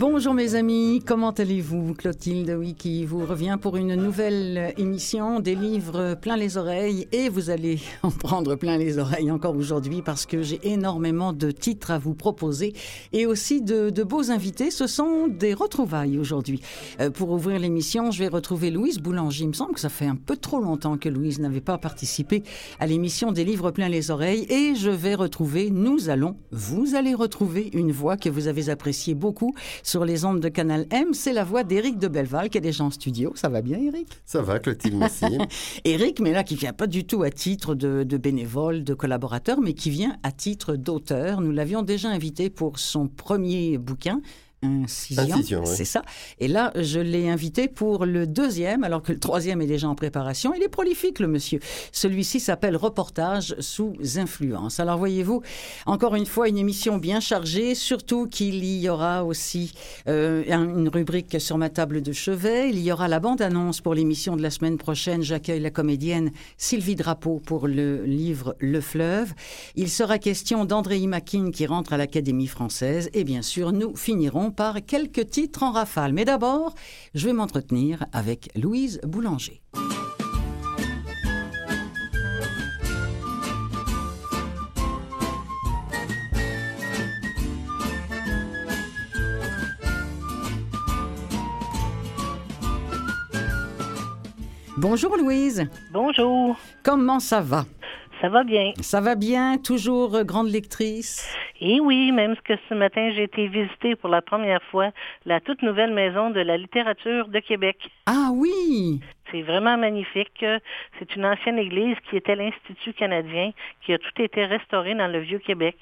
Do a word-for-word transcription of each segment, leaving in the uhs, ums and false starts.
Bonjour mes amis, comment allez-vous? Clotilde, oui, qui vous revient pour une nouvelle émission des livres plein les oreilles, et vous allez en prendre plein les oreilles encore aujourd'hui parce que j'ai énormément de titres à vous proposer et aussi de, de beaux invités. Ce sont des retrouvailles aujourd'hui. Euh, pour ouvrir l'émission, je vais retrouver Louise Boulanger. Il me semble que ça fait un peu trop longtemps que Louise n'avait pas participé à l'émission des livres plein les oreilles, et je vais retrouver, nous allons, vous allez retrouver une voix que vous avez appréciée beaucoup sur les ondes de Canal M. C'est la voix d'Éric de Belleval qui est déjà en studio. Ça va bien, Éric? Ça va, Clotilde, merci. Éric, mais là, qui vient pas du tout à titre de, de bénévole, de collaborateur, mais qui vient à titre d'auteur. Nous l'avions déjà invité pour son premier bouquin, Incision, Incision, oui. C'est ça. Et là, je l'ai invité pour le deuxième, alors que le troisième est déjà en préparation. Il est prolifique, le monsieur. Celui-ci s'appelle Reportage sous influence. Alors, voyez-vous, encore une fois, une émission bien chargée, surtout qu'il y aura aussi euh, une rubrique sur ma table de chevet. Il y aura la bande-annonce pour l'émission de la semaine prochaine. J'accueille la comédienne Sylvie Drapeau pour le livre Le Fleuve. Il sera question d'André Makin qui rentre à l'Académie française. Et bien sûr, nous finirons par quelques titres en rafale. Mais d'abord, je vais m'entretenir avec Louise Boulanger. Bonjour Louise. Bonjour. Comment ça va? Ça va bien. Ça va bien, toujours euh, grande lectrice? Et oui, même que ce matin, j'ai été visiter pour la première fois la toute nouvelle maison de la littérature de Québec. Ah oui! C'est vraiment magnifique. C'est une ancienne église qui était l'Institut canadien, qui a tout été restauré dans le Vieux-Québec.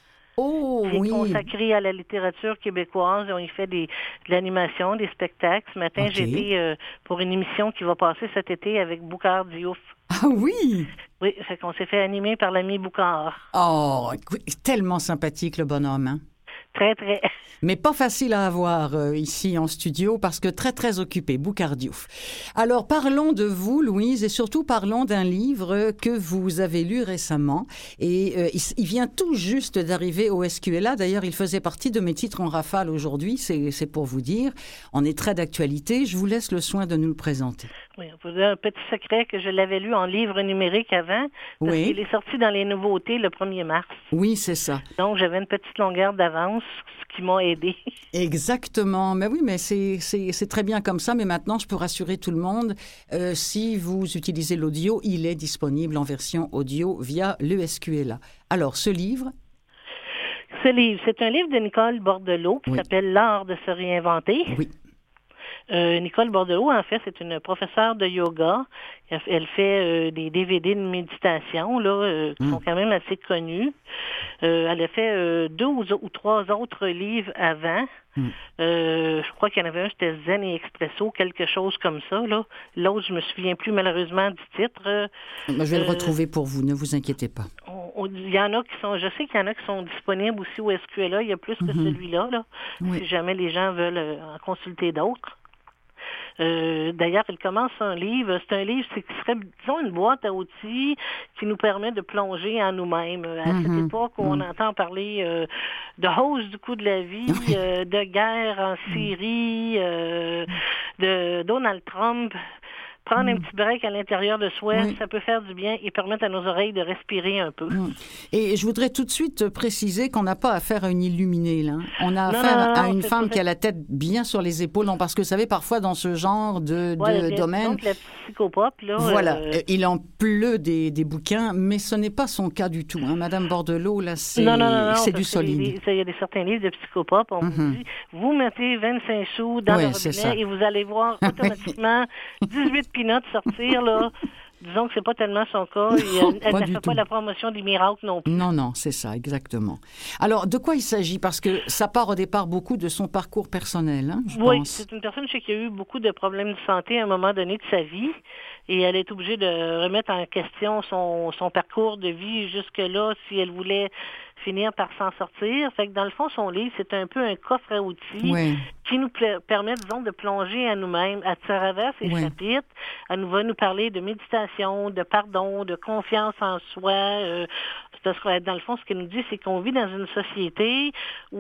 Oh C'est oui! consacré à la littérature québécoise. On y fait des, de l'animation, des spectacles. Ce matin, Okay. j'ai été euh, pour une émission qui va passer cet été avec Boucard Diouf. Ah oui! Oui, fait qu'on s'est fait animer par l'ami Boucard. Oh, tellement sympathique le bonhomme, hein? Très, très. Mais pas facile à avoir euh, ici en studio parce que très, très occupé, Boucard Diouf. Alors, parlons de vous, Louise, et surtout parlons d'un livre que vous avez lu récemment. Et euh, il, il vient tout juste d'arriver au S Q L A. D'ailleurs, il faisait partie de mes titres en rafale aujourd'hui, c'est, c'est pour vous dire. On est très d'actualité. Je vous laisse le soin de nous le présenter. Oui, vous avez un petit secret que je l'avais lu en livre numérique avant, parce Oui. qu'il est sorti dans les nouveautés le premier mars. Oui, c'est ça. Donc, j'avais une petite longueur d'avance, ce qui m'a aidé. Exactement. Mais oui, mais c'est, c'est, c'est très bien comme ça. Mais maintenant, je peux rassurer tout le monde, euh, si vous utilisez l'audio, il est disponible en version audio via le S Q L A. Alors, ce livre... Ce livre, c'est un livre de Nicole Bordelot qui Oui. s'appelle L'art de se réinventer. Oui. Euh, Nicole Bordelot, en fait, c'est une professeure de yoga. Elle, elle fait euh, des D V D de méditation là, euh, qui Mm. sont quand même assez connus. Euh, elle a fait euh, deux ou, ou trois autres livres avant. Mm. Euh, je crois qu'il y en avait un, c'était Zen et Expresso, quelque chose comme ça. Là. L'autre, je me souviens plus malheureusement du titre. Euh, Je vais le euh, retrouver pour vous, ne vous inquiétez pas. on- on- Il y en a qui sont, je sais qu'il y en a qui sont disponibles aussi au S Q L A. Il y a plus que Mhm. celui-là, là, Oui. si jamais les gens veulent euh, en consulter d'autres. Euh, d'ailleurs, elle commence un livre. C'est un livre c'est, qui serait, disons, une boîte à outils qui nous permet de plonger en nous-mêmes. À Mhm. cette époque où on Mhm. entend parler euh, de hausse du coût de la vie, Oui. euh, de guerre en Syrie, euh, de Donald Trump. Prendre un petit break à l'intérieur de soi, Oui. ça peut faire du bien et permettre à nos oreilles de respirer un peu. Mm. Et je voudrais tout de suite préciser qu'on n'a pas affaire à une illuminée, là. On a Non, affaire non, non, à une c'est femme tout à qui a la tête bien sur les épaules. Non, parce que, vous savez, parfois, dans ce genre de, Ouais, de bien, domaine, donc la psychopop, là. voilà, euh, euh, il en pleut des, des bouquins, mais ce n'est pas son cas du tout. Hein. Madame Bordelot, là, c'est, non, non, non, non, c'est parce du que les- solide. les- ça, il y a des certains livres de psychopop, on Mhm. vous dit, vous mettez vingt-cinq sous dans Ouais, le c'est ça. robinet et vous allez voir automatiquement dix-huit peanuts sortir, là. Disons que c'est pas tellement son cas. Et elle elle pas ne du fait tout. pas la promotion des miracles non plus. Non, non, c'est ça, exactement. Alors, de quoi il s'agit? Parce que ça part au départ beaucoup de son parcours personnel, hein, je Oui, pense. c'est une personne, je sais, qui a eu beaucoup de problèmes de santé à un moment donné de sa vie. Et elle est obligée de remettre en question son, son parcours de vie jusque-là si elle voulait finir par s'en sortir. Fait que dans le fond, son livre, c'est un peu un coffre à outils Oui. qui nous pla- permet, disons, de plonger à nous-mêmes à travers ces Oui. chapitres. Elle nous va nous parler de méditation, de pardon, de confiance en soi. Euh, parce que dans le fond, ce qu'elle nous dit, c'est qu'on vit dans une société où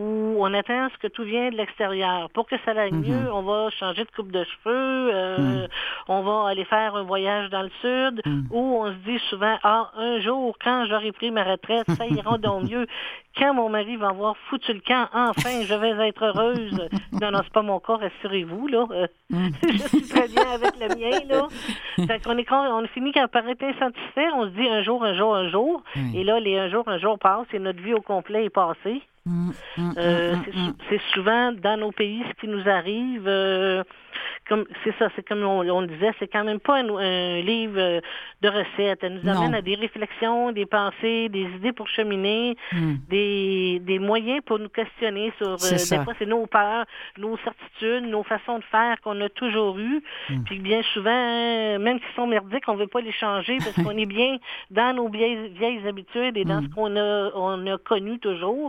on attend ce que tout vient de l'extérieur. Pour que ça aille mm-hmm. mieux, on va changer de coupe de cheveux, euh, mm. on va aller faire un voyage dans le sud, mm. où on se dit souvent, ah, un jour, quand j'aurai pris ma retraite, ça ira donc mieux. Quand mon mari va avoir foutu le camp, enfin, je vais être heureuse. Non, non, c'est pas mon cas, rassurez-vous, là. Euh, mm. Je suis très bien avec le mien, là. Fait qu'on est, on finit par être insatisfait, on se dit un jour, un jour, un jour. Mm. Et là, les un jour, un jour passent et notre vie au complet est passée. Mm, mm, euh, mm, c'est, mm. c'est souvent dans nos pays ce qui nous arrive. Euh, comme c'est ça, c'est comme on, on le disait, c'est quand même pas un, un livre de recettes. Elle nous amène non. à des réflexions, des pensées, des idées pour cheminer, mm. des, des moyens pour nous questionner sur. Euh, des fois, c'est nos peurs, nos certitudes, nos façons de faire qu'on a toujours eues. Mm. Puis bien souvent, même s'ils sont merdiques, on veut pas les changer parce qu'on est bien dans nos vieilles, vieilles habitudes et dans mm. ce qu'on a, on a connu toujours.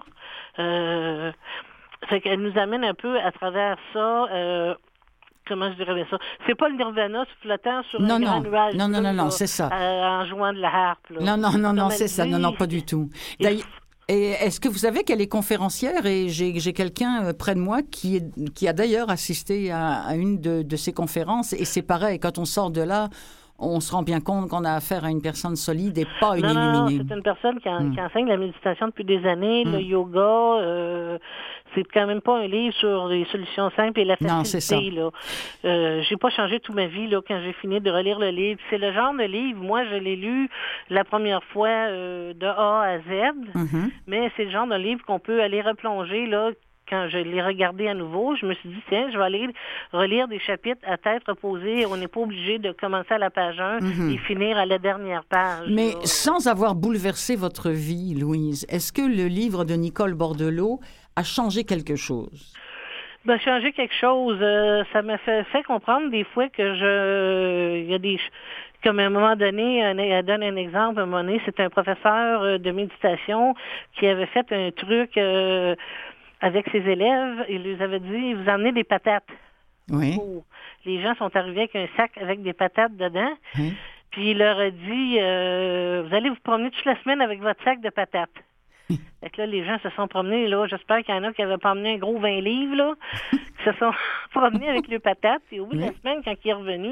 Euh, fait qu'elle nous amène un peu à travers ça. Euh, comment je dirais bien ça? C'est pas le nirvana flottant sur non, un non. grand nuage. Non, non, non, non, c'est ça. Euh, en jouant de la harpe. Là. Non, non, non, non, c'est ça. Non, non, pas du tout. D'ailleurs, et est-ce que vous savez qu'elle est conférencière et j'ai, j'ai quelqu'un près de moi qui, est, qui a d'ailleurs assisté à, à une de, de ces conférences et c'est pareil, quand on sort de là, on se rend bien compte qu'on a affaire à une personne solide et pas une non, illuminée. Non, c'est une personne qui, en, mm. qui enseigne la méditation depuis des années, mm. le yoga. Euh, c'est quand même pas un livre sur les solutions simples et la facilité. Non, c'est ça. Là. Euh, j'ai pas changé toute ma vie là quand j'ai fini de relire le livre. C'est le genre de livre, moi, je l'ai lu la première fois euh, de A à Z, mm-hmm. mais c'est le genre de livre qu'on peut aller replonger là. Quand je l'ai regardé à nouveau, je me suis dit, tiens, je vais aller relire des chapitres à tête reposée. On n'est pas obligé de commencer à la page un mm-hmm. et finir à la dernière page. Mais là. Sans avoir bouleversé votre vie, Louise, est-ce que le livre de Nicole Bordelot a changé quelque chose? Ben, changer quelque chose. Euh, ça m'a fait, fait comprendre des fois que je... Il y a des... Comme à un moment donné, elle donne un exemple, à un moment donné, c'est un professeur de méditation qui avait fait un truc... Euh, avec ses élèves, il lui avait dit, vous emmenez des patates. Oui. Oh. Les gens sont arrivés avec un sac avec des patates dedans. Oui. Puis il leur a dit, euh, vous allez vous promener toute la semaine avec votre sac de patates. Fait que là, les gens se sont promenés, là. J'espère qu'il y en a qui n'avaient pas emmené un gros vingt livres, là, qui se sont promenés avec les patates. Et au bout oui. de la semaine, quand il est revenu,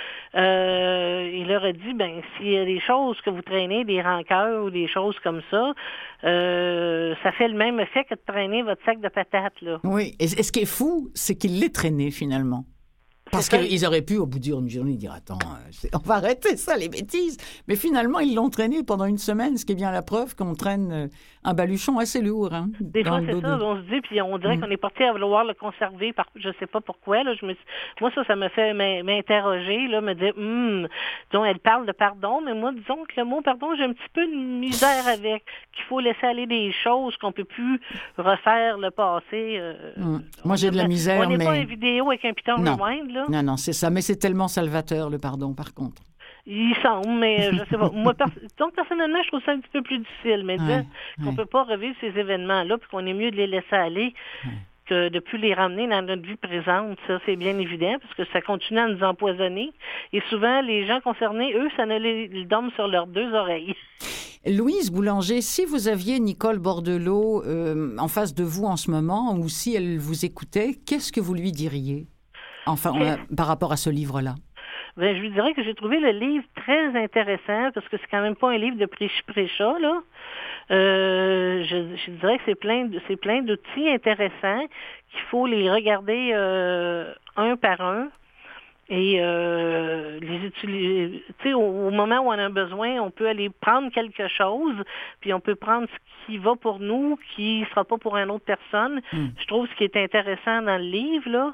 euh, il leur a dit, ben, s'il y a des choses que vous traînez, des rancœurs ou des choses comme ça, euh, ça fait le même effet que de traîner votre sac de patates, là. Oui. Et, et ce qui est fou, c'est qu'il l'ait traîné, finalement. Parce qu'ils auraient pu, au bout d'une journée, dire « Attends, on va arrêter ça, les bêtises !» Mais finalement, ils l'ont traîné pendant une semaine, ce qui est bien la preuve qu'on traîne un baluchon assez lourd. Hein, Des fois, c'est ça, de... on se dit, puis on dirait mmh. qu'on est porté à vouloir le conserver, par... je ne sais pas pourquoi. Là, je me... Moi, ça, ça me fait m'interroger, là, me dire hum, « disons, elle parle de pardon, mais moi, disons que le mot pardon, j'ai un petit peu de misère avec, qu'il faut laisser aller des choses, qu'on ne peut plus refaire le passé. Euh... Mmh. Moi, j'ai de la misère, mais... On n'est pas une vidéo avec un piton rewind, là. Non, non, c'est ça. Mais c'est tellement salvateur, le pardon, par contre. Il semble, mais je sais pas. Moi, pers- donc, personnellement, je trouve ça un petit peu plus difficile. Mais ouais, dire qu'on ne peut pas revivre ces événements-là puis qu'on est mieux de les laisser aller ouais. que de plus les ramener dans notre vie présente, ça, c'est bien évident, parce que ça continue à nous empoisonner. Et souvent, les gens concernés, eux, ça ne les, les dorment sur leurs deux oreilles. Louise Boulanger, si vous aviez Nicole Bordelot euh, en face de vous en ce moment, ou si elle vous écoutait, qu'est-ce que vous lui diriez? Enfin, on a, par rapport à ce livre-là. Ben, je lui dirais que j'ai trouvé le livre très intéressant, parce que c'est quand même pas un livre de prêchi-prêcha, là. Euh, je, je dirais que c'est plein, de, c'est plein d'outils intéressants qu'il faut les regarder euh, un par un et euh, les utiliser. Tu sais, au, au moment où on a besoin, on peut aller prendre quelque chose, puis on peut prendre ce qui va pour nous, qui sera pas pour une autre personne. Mm. Je trouve ce qui est intéressant dans le livre, là,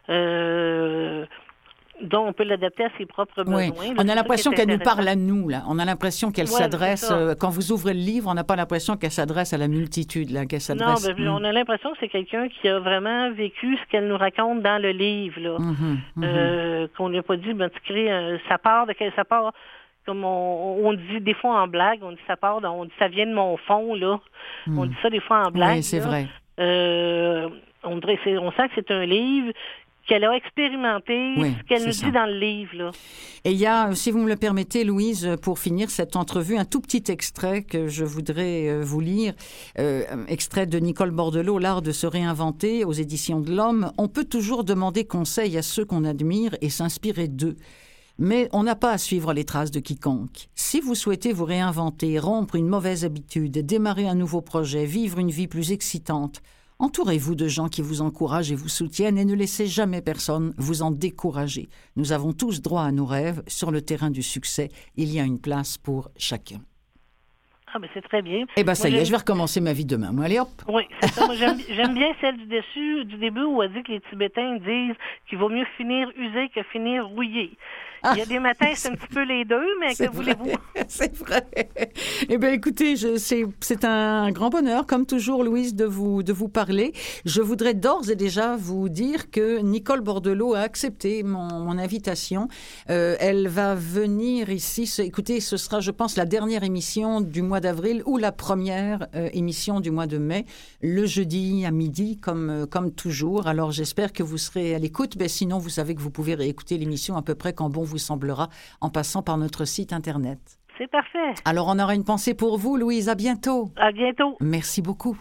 euh, dont on peut l'adapter à ses propres besoins. Oui. On a l'impression qu'elle nous parle à nous, là. On a l'impression qu'elle ouais, s'adresse... Euh, quand vous ouvrez le livre, on n'a pas l'impression qu'elle s'adresse à la multitude, là, qu'elle s'adresse... Non, ben, mm. on a l'impression que c'est quelqu'un qui a vraiment vécu ce qu'elle nous raconte dans le livre, là. Mm-hmm, mm-hmm. Euh, qu'on n'a pas dit, ben, tu crées... Euh, ça part de... Ça part... Comme on, on dit des fois en blague, on dit ça part... On dit ça vient de mon fond, là. Mm. On dit ça des fois en blague. Oui, c'est là. vrai. Euh, on, dirait, c'est, on sent que c'est un livre qu'elle a expérimenté, oui, ce qu'elle nous ça. dit dans le livre. Là. Et il y a, si vous me le permettez, Louise, pour finir cette entrevue, un tout petit extrait que je voudrais vous lire, euh, extrait de Nicole Bordelot, L'art de se réinventer, aux éditions de l'Homme. On peut toujours demander conseil à ceux qu'on admire et s'inspirer d'eux. Mais on n'a pas à suivre les traces de quiconque. Si vous souhaitez vous réinventer, rompre une mauvaise habitude, démarrer un nouveau projet, vivre une vie plus excitante, entourez-vous de gens qui vous encouragent et vous soutiennent et ne laissez jamais personne vous en décourager. Nous avons tous droit à nos rêves. Sur le terrain du succès, il y a une place pour chacun. Ah, ben c'est très bien. Eh bien, ça moi, y est, j'aime... je vais recommencer ma vie demain. Moi, allez, hop! Oui, c'est ça. Moi, j'aime, j'aime bien celle du, dessus, du début où elle dit que les Tibétains disent qu'il vaut mieux finir usé que finir rouillé. Ah, il y a des matins, c'est un petit peu les deux, mais que voulez-vous? C'est vrai. Eh bien, écoutez, je, c'est, c'est un grand bonheur, comme toujours, Louise, de vous, de vous parler. Je voudrais d'ores et déjà vous dire que Nicole Bordelot a accepté mon, mon invitation. Euh, elle va venir ici. Ce, écoutez, ce sera, je pense, la dernière émission du mois d'avril ou la première euh, émission du mois de mai, le jeudi à midi, comme, comme toujours. Alors, j'espère que vous serez à l'écoute. Mais sinon, vous savez que vous pouvez réécouter l'émission à peu près quand bon vous semblera en passant par notre site Internet. C'est parfait. Alors, on aura une pensée pour vous, Louise. À bientôt. À bientôt. Merci beaucoup.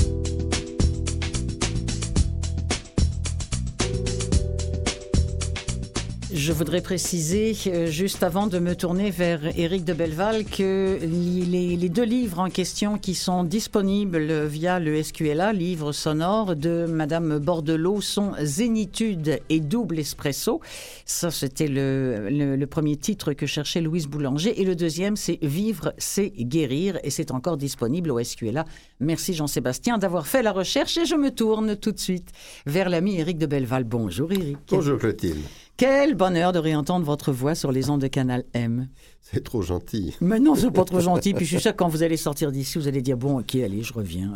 Je voudrais préciser, euh, juste avant de me tourner vers Éric de Belleval, que les, les deux livres en question qui sont disponibles via le S Q L A, livres sonores de Madame Bordelot, sont Zénitude et Double Espresso. Ça, c'était le, le, le premier titre que cherchait Louise Boulanger. Et le deuxième, c'est Vivre, c'est guérir. Et c'est encore disponible au S Q L A. Merci Jean-Sébastien d'avoir fait la recherche. Et je me tourne tout de suite vers l'ami Éric de Belleval. Bonjour Éric. Bonjour Clotilde. Quel bonheur de réentendre votre voix sur les ondes de Canal M. C'est trop gentil. Mais non, c'est pas trop gentil. Puis je suis sûr que quand vous allez sortir d'ici, vous allez dire, bon, ok, allez, je reviens.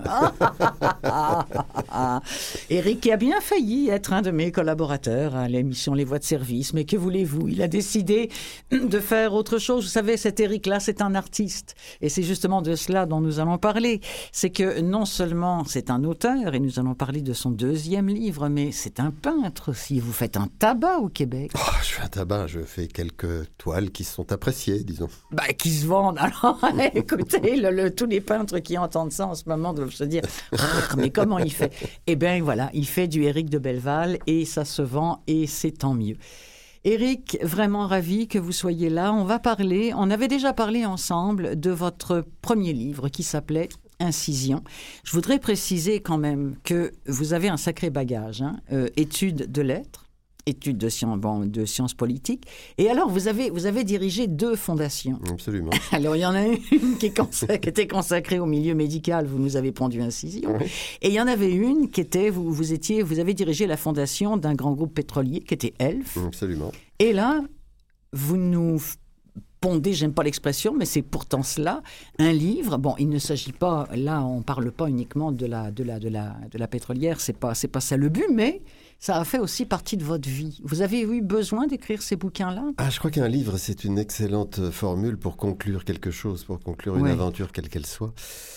Éric qui a bien failli être un de mes collaborateurs à l'émission Les Voix de Service. Mais que voulez-vous? Il a décidé de faire autre chose. Vous savez, cet Éric-là, c'est un artiste. Et c'est justement de cela dont nous allons parler. C'est que non seulement c'est un auteur, et nous allons parler de son deuxième livre, mais c'est un peintre aussi. Vous faites un tabac au Québec. Oh, je fais un tabac, je fais quelques toiles qui sont appréciées, disons. Ben, qui se vendent. Alors, écoutez, le, le, tous les peintres qui entendent ça en ce moment doivent se dire « Mais comment il fait ?» Eh bien, voilà, il fait du Éric de Belleval et ça se vend et c'est tant mieux. Éric, vraiment ravi que vous soyez là. On va parler, on avait déjà parlé ensemble de votre premier livre qui s'appelait Incision. Je voudrais préciser quand même que vous avez un sacré bagage, hein, euh, études de lettres, études de sciences, bon, de sciences politiques. Et alors, vous avez, vous avez dirigé deux fondations. Absolument. Alors, il y en a une qui, est consacrée, qui était consacrée au milieu médical. Vous nous avez pondu Incision. Oui. Et il y en avait une qui était, vous, vous étiez, vous avez dirigé la fondation d'un grand groupe pétrolier qui était Elf. Absolument. Et là, vous nous pondez, j'aime pas l'expression, mais c'est pourtant cela, un livre. Bon, il ne s'agit pas, là, on parle pas uniquement de la, de la, de la, de la pétrolière. C'est pas, c'est pas ça le but, mais ça a fait aussi partie de votre vie. Vous avez eu besoin d'écrire ces bouquins-là? Ah, je crois qu'un livre, c'est une excellente formule pour conclure quelque chose, pour conclure une oui. aventure quelle qu'elle soit.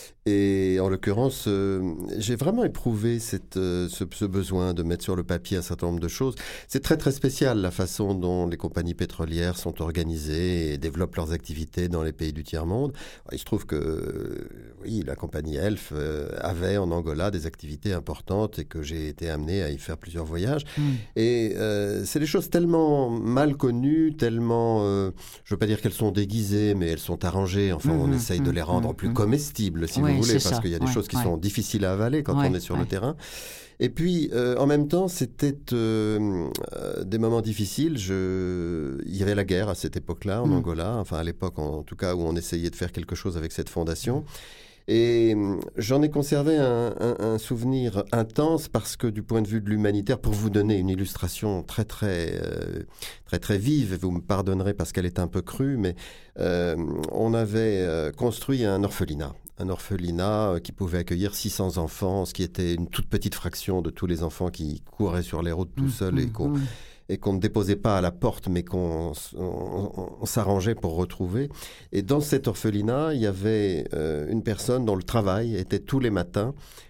Et en l'occurrence, euh, j'ai vraiment éprouvé cette, euh, ce, ce besoin de mettre sur le papier un certain nombre de choses. C'est très très spécial la façon dont les compagnies pétrolières sont organisées et développent leurs activités dans les pays du tiers-monde. Il se trouve que euh, oui, la compagnie Elf euh, avait en Angola des activités importantes et que j'ai été amené à y faire plusieurs voyages. Mmh. Et euh, c'est des choses tellement mal connues, tellement, euh, je ne veux pas dire qu'elles sont déguisées, mais elles sont arrangées. Enfin, mmh, on essaye mmh, de les rendre mmh, plus comestibles, si oui, vous voulez, parce qu'il y a des ouais, choses qui ouais. sont difficiles à avaler quand ouais, on est sur ouais. le terrain. Et puis, euh, en même temps, c'était euh, euh, des moments difficiles. Je... Il y avait la guerre à cette époque-là, en mmh. Angola, enfin à l'époque en tout cas où on essayait de faire quelque chose avec cette fondation. Et j'en ai conservé un, un, un souvenir intense parce que du point de vue de l'humanitaire, pour vous donner une illustration très très euh, très très vive, vous me pardonnerez parce qu'elle est un peu crue, mais euh, on avait euh, construit un orphelinat. Un orphelinat qui pouvait accueillir six cents enfants, ce qui était une toute petite fraction de tous les enfants qui couraient sur les routes tout mmh, seuls mmh, et qu'on... Mmh. et qu'on ne déposait pas à la porte, mais qu'on on, on s'arrangeait pour retrouver. Et dans cet orphelinat, il y avait euh, une personne dont le travail était tous les matins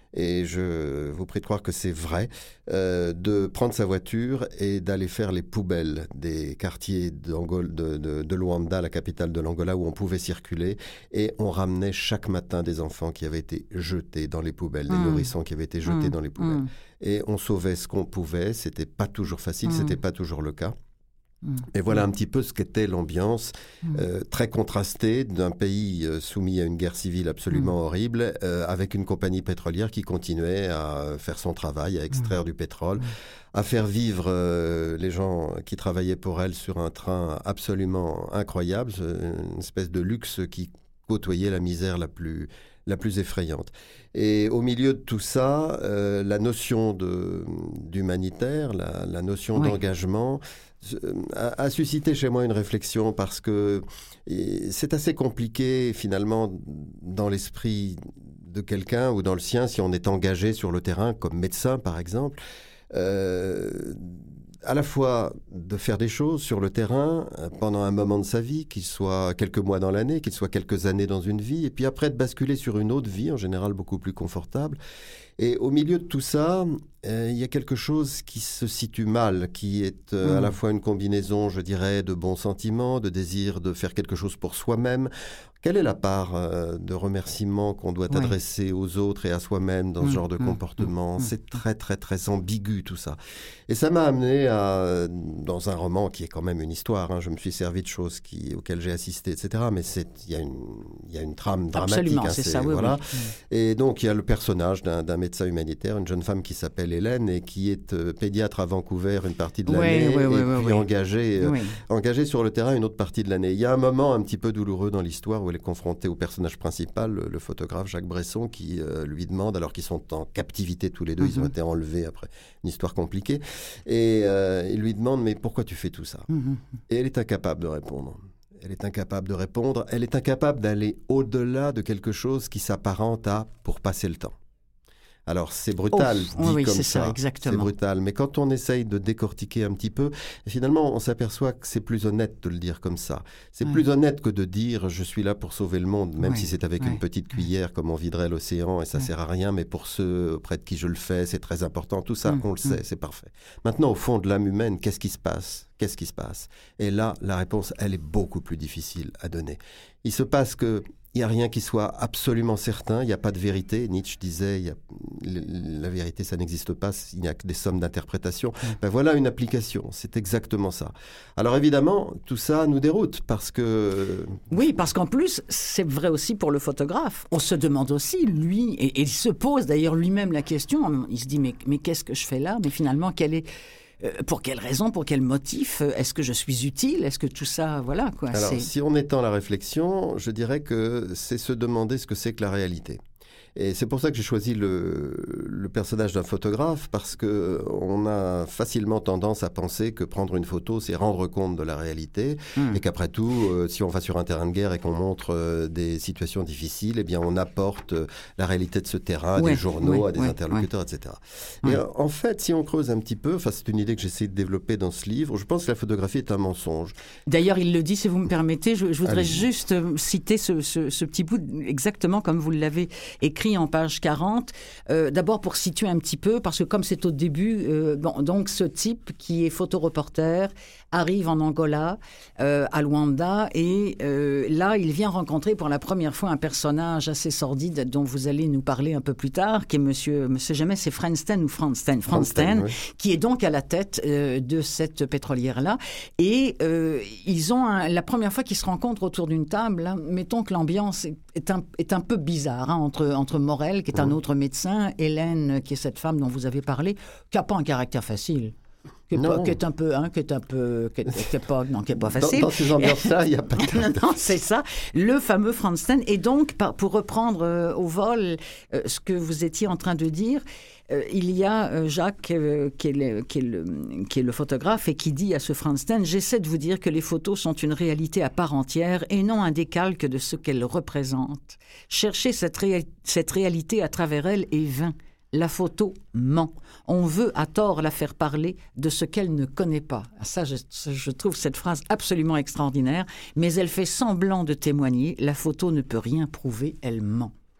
et je vous prie de croire que c'est vrai, euh, de prendre sa voiture et d'aller faire les poubelles des quartiers d'Angol, de, de, de Luanda, la capitale de l'Angola, où on pouvait circuler, et on ramenait chaque matin des enfants qui avaient été jetés dans les poubelles, des mmh. nourrissons qui avaient été jetés mmh. dans les poubelles. Mmh. Et on sauvait ce qu'on pouvait, c'était pas toujours facile, mmh. c'était pas toujours le cas. Mmh. Et voilà un petit peu ce qu'était l'ambiance mmh. euh, très contrastée d'un pays euh, soumis à une guerre civile absolument mmh. horrible, euh, avec une compagnie pétrolière qui continuait à faire son travail, à extraire mmh. du pétrole, mmh. à faire vivre euh, les gens qui travaillaient pour elle sur un train absolument incroyable, une espèce de luxe qui côtoyait la misère la plus, la plus effrayante. Et au milieu de tout ça, euh, la notion de, d'humanitaire, la, la notion oui. d'engagement, a, a suscité chez moi une réflexion parce que c'est assez compliqué finalement dans l'esprit de quelqu'un ou dans le sien si on est engagé sur le terrain comme médecin par exemple, euh, à la fois de faire des choses sur le terrain pendant un moment de sa vie, qu'il soit quelques mois dans l'année, qu'il soit quelques années dans une vie, et puis après de basculer sur une autre vie, en général beaucoup plus confortable. Et au milieu de tout ça, euh, il y a quelque chose qui se situe mal, qui est euh, mmh. à la fois une combinaison, je dirais, de bons sentiments, de désir de faire quelque chose pour soi-même. Quelle est la part euh, de remerciement qu'on doit oui. adresser aux autres et à soi-même dans mmh, ce genre de mmh, comportement mmh, C'est très, très, très ambigu tout ça. Et ça m'a amené à, dans un roman qui est quand même une histoire, hein, je me suis servi de choses qui, auxquelles j'ai assisté, et cetera. Mais il y, y a une trame dramatique. Absolument, hein, c'est, c'est ça, oui, voilà. oui. Et donc, il y a le personnage d'un, d'un médecin humanitaire, une jeune femme qui s'appelle Hélène et qui est euh, pédiatre à Vancouver une partie de l'année oui, oui, et oui, puis oui, engagée, oui. euh, engagée sur le terrain une autre partie de l'année. Il y a un moment un petit peu douloureux dans l'histoire où elle est confrontée au personnage principal, le, le photographe Jacques Bresson, qui euh, lui demande, alors qu'ils sont en captivité tous les deux, mm-hmm. ils ont été enlevés après une histoire compliquée, et euh, il lui demande « mais pourquoi tu fais tout ça mm-hmm. ?» Et elle est incapable de répondre. Elle est incapable de répondre, elle est incapable d'aller au-delà de quelque chose qui s'apparente à « pour passer le temps ». Alors, c'est brutal, oh, dit oui, comme c'est ça, ça exactement. c'est brutal. Mais quand on essaye de décortiquer un petit peu, finalement, on s'aperçoit que c'est plus honnête de le dire comme ça. C'est oui. plus honnête que de dire « je suis là pour sauver le monde », même oui. si c'est avec oui. une petite cuillère, comme on viderait l'océan, et ça ne oui. sert à rien, mais pour ceux auprès de qui je le fais, c'est très important. Tout ça, mmh. on le sait, mmh. c'est parfait. Maintenant, au fond de l'âme humaine, qu'est-ce qui se passe ? Qu'est-ce qui se passe ? Et là, la réponse, elle est beaucoup plus difficile à donner. Il se passe que il n'y a rien qui soit absolument certain, il n'y a pas de vérité. Nietzsche disait, il y a, la vérité, ça n'existe pas, il n'y a que des sommes d'interprétation. Mmh. Ben voilà une application, c'est exactement ça. Alors évidemment, tout ça nous déroute parce que... Oui, parce qu'en plus, c'est vrai aussi pour le photographe. On se demande aussi, lui, et, et il se pose d'ailleurs lui-même la question, il se dit, mais, mais qu'est-ce que je fais là ? Mais finalement, quelle est... Euh, pour quelle raison, pour quel motif ? Est-ce que je suis utile ? Est-ce que tout ça, voilà quoi. Alors, c'est... si on étend la réflexion, je dirais que c'est se demander ce que c'est que la réalité. Et c'est pour ça que j'ai choisi le, le personnage d'un photographe, parce que on a facilement tendance à penser que prendre une photo, c'est rendre compte de la réalité, mmh. et qu'après tout, euh, si on va sur un terrain de guerre et qu'on montre euh, des situations difficiles, eh bien, on apporte euh, la réalité de ce terrain à ouais, des journaux, ouais, à des ouais, interlocuteurs, ouais. et cetera. Ouais. Et euh, en fait, si on creuse un petit peu, enfin, c'est une idée que j'essaie de développer dans ce livre, je pense que la photographie est un mensonge. D'ailleurs, il le dit, si vous me permettez, je, je voudrais Allez. juste citer ce, ce, ce petit bout exactement comme vous l'avez écrit en page quarante, euh, d'abord pour situer un petit peu, parce que comme c'est au début, euh, bon, donc ce type qui est photoreporter arrive en Angola, euh, à Luanda, et euh, là, il vient rencontrer pour la première fois un personnage assez sordide dont vous allez nous parler un peu plus tard, qui est monsieur, monsieur jamais, c'est Fransten ou Fransten, Fransten, oui. qui est donc à la tête euh, de cette pétrolière-là, et euh, ils ont un, la première fois qu'ils se rencontrent autour d'une table, hein, mettons que l'ambiance est, est, un, est un peu bizarre, hein, entre, entre Morel, qui est mmh. un autre médecin, Hélène, qui est cette femme dont vous avez parlé, qui n'a pas un caractère facile. Qui est, pas, qui est un peu, hein, qui est un peu, qui est, qui est pas, non, qui est pas facile. Dans, dans ces ambiances-là, il n'y a pas de... non, non, c'est ça. Le fameux Fransten. Et donc, par, pour reprendre euh, au vol euh, ce que vous étiez en train de dire, euh, il y a euh, Jacques, euh, qui, est le, qui, est le, qui est le photographe, et qui dit à ce Fransten, « J'essaie de vous dire que les photos sont une réalité à part entière et non un décalque de ce qu'elles représentent. Chercher cette, ré- cette réalité à travers elle est vain. La photo ment. On veut à tort la faire parler de ce qu'elle ne connaît pas. » Ça, je, je trouve cette phrase absolument extraordinaire, mais elle fait semblant de témoigner. La photo ne peut rien prouver, elle ment.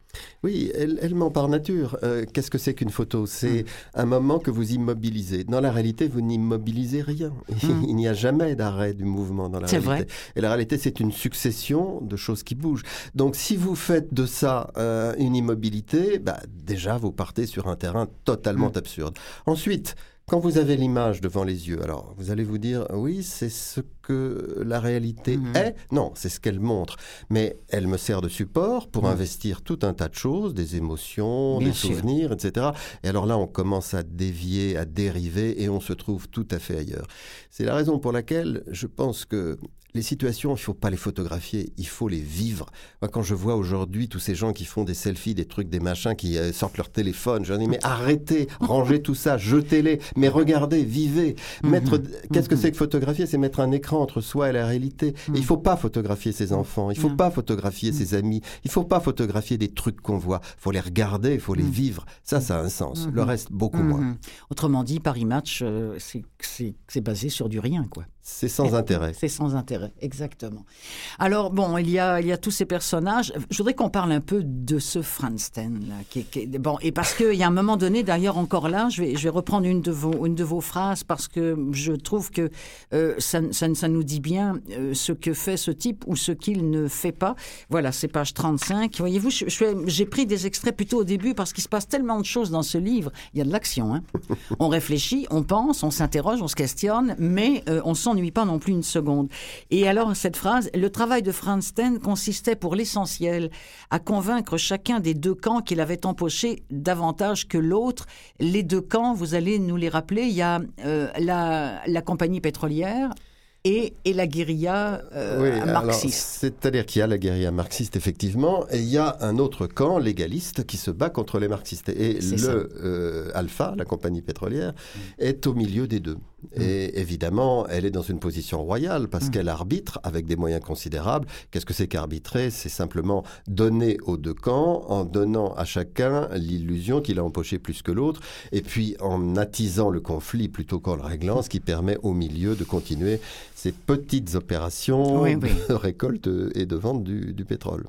Oui, elle, elle ment par nature. Euh, qu'est-ce que c'est qu'une photo ? C'est mmh. un moment que vous immobilisez. Dans la réalité, vous n'immobilisez rien. Mmh. Il n'y a jamais d'arrêt du mouvement dans la c'est réalité. Vrai. Et la réalité, c'est une succession de choses qui bougent. Donc, si vous faites de ça euh, une immobilité, bah, déjà, vous partez sur un terrain totalement mmh. absurde. Ensuite, quand vous avez l'image devant les yeux, alors vous allez vous dire, oui, c'est ce que la réalité mmh. est. Non, c'est ce qu'elle montre. Mais elle me sert de support pour mmh. investir tout un tas de choses, des émotions, Bien des sûr. souvenirs, et cetera. Et alors là, on commence à dévier, à dériver, et on se trouve tout à fait ailleurs. C'est la raison pour laquelle je pense que les situations, il ne faut pas les photographier, il faut les vivre. Moi, quand je vois aujourd'hui tous ces gens qui font des selfies, des trucs, des machins, qui euh, sortent leur téléphone, je dis mais arrêtez, rangez tout ça, jetez-les, mais regardez, vivez. Mettre, mmh. Qu'est-ce que c'est que photographier ? C'est mettre un écran entre soi et la réalité. Mmh. Et il ne faut pas photographier ses enfants, il ne faut mmh. pas photographier mmh. ses amis, il ne faut pas photographier des trucs qu'on voit. Il faut les regarder, il faut les mmh. vivre. Ça, ça a un sens. Mmh. Le reste, beaucoup mmh. moins. Autrement dit, Paris Match, euh, c'est, c'est, c'est basé sur du rien, quoi. C'est sans intérêt. C'est sans intérêt, exactement. Alors, bon, il y a, il y a tous ces personnages. Je voudrais qu'on parle un peu de ce Fransten, là, qui, qui, bon, et parce qu'il y a un moment donné, d'ailleurs, encore là, je vais, je vais reprendre une de vos, une de vos phrases, parce que je trouve que euh, ça, ça, ça nous dit bien euh, ce que fait ce type ou ce qu'il ne fait pas. Voilà, c'est page trente-cinq. Voyez-vous, je, je, j'ai pris des extraits plutôt au début, parce qu'il se passe tellement de choses dans ce livre. Il y a de l'action, hein. On réfléchit, on pense, on s'interroge, on se questionne, mais euh, on s'ennuie pas non plus une seconde. Et alors, cette phrase, le travail de Fransten consistait pour l'essentiel à convaincre chacun des deux camps qu'il avait empoché davantage que l'autre. Les deux camps, vous allez nous les rappeler, il y a euh, la, la compagnie pétrolière et, et la guérilla euh, oui, marxiste. Alors, c'est-à-dire qu'il y a la guérilla marxiste, effectivement, et il y a un autre camp légaliste qui se bat contre les marxistes. Et c'est le euh, Alpha, la compagnie pétrolière, mmh. est au milieu des deux. Mmh. Et évidemment, elle est dans une position royale parce mmh. qu'elle arbitre avec des moyens considérables. Qu'est-ce que c'est qu'arbitrer ? C'est simplement donner aux deux camps en donnant à chacun l'illusion qu'il a empoché plus que l'autre et puis en attisant le conflit plutôt qu'en le réglant, ce qui permet au milieu de continuer ces petites opérations oui, oui. de récolte et de vente du, du pétrole.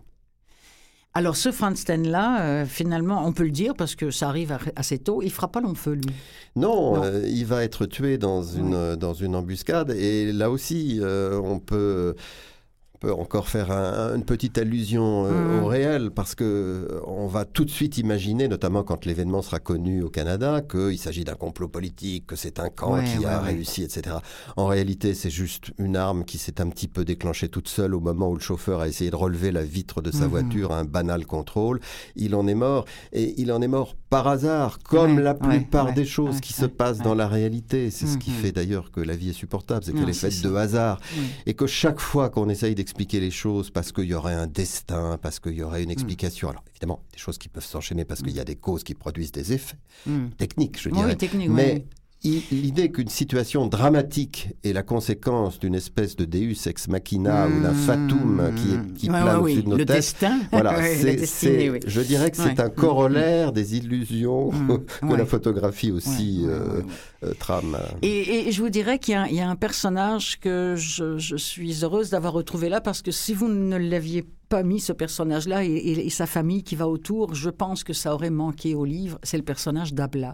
Alors, ce Fransten-là, euh, finalement, on peut le dire, parce que ça arrive assez tôt, il ne fera pas long feu, lui. Non, non. Euh, il va être tué dans une, oui. dans une embuscade. Et là aussi, euh, on peut... On peut encore faire un, une petite allusion euh, mmh. au réel, parce qu'on euh, va tout de suite imaginer, notamment quand l'événement sera connu au Canada, qu'il s'agit d'un complot politique, que c'est un camp ouais, qui ouais, a ouais. réussi, et cetera. En réalité, c'est juste une arme qui s'est un petit peu déclenchée toute seule au moment où le chauffeur a essayé de relever la vitre de sa mmh. voiture à un banal contrôle. Il en est mort, et il en est mort par hasard, comme ouais, la plupart ouais, des choses ouais, qui ouais, se passent ouais. dans la réalité. C'est mmh. ce qui fait d'ailleurs que la vie est supportable, c'est qu'elle est faite de hasard, mmh. et que chaque fois qu'on essaye d'expliquer expliquer les choses parce qu'il y aurait un destin, parce qu'il y aurait une explication. Alors évidemment, des choses qui peuvent s'enchaîner parce qu'il y a des causes qui produisent des effets mm. techniques, je dirais. Oui, technique, mais oui. l'idée qu'une situation dramatique est la conséquence d'une espèce de Deus ex machina mmh, ou d'un fatum qui, qui ouais, plane ouais, au-dessus oui. de nos le têtes, destin. voilà, ouais, c'est, destinée, c'est, oui. je dirais que c'est ouais. un corollaire mmh. des illusions mmh. que ouais. la photographie aussi ouais. euh, ouais. Euh, trame. Et, et je vous dirais qu'il y a, il y a un personnage que je, je suis heureuse d'avoir retrouvé là, parce que si vous ne l'aviez pas mis, ce personnage-là, et, et, et sa famille qui va autour, je pense que ça aurait manqué au livre. C'est le personnage d'Abla.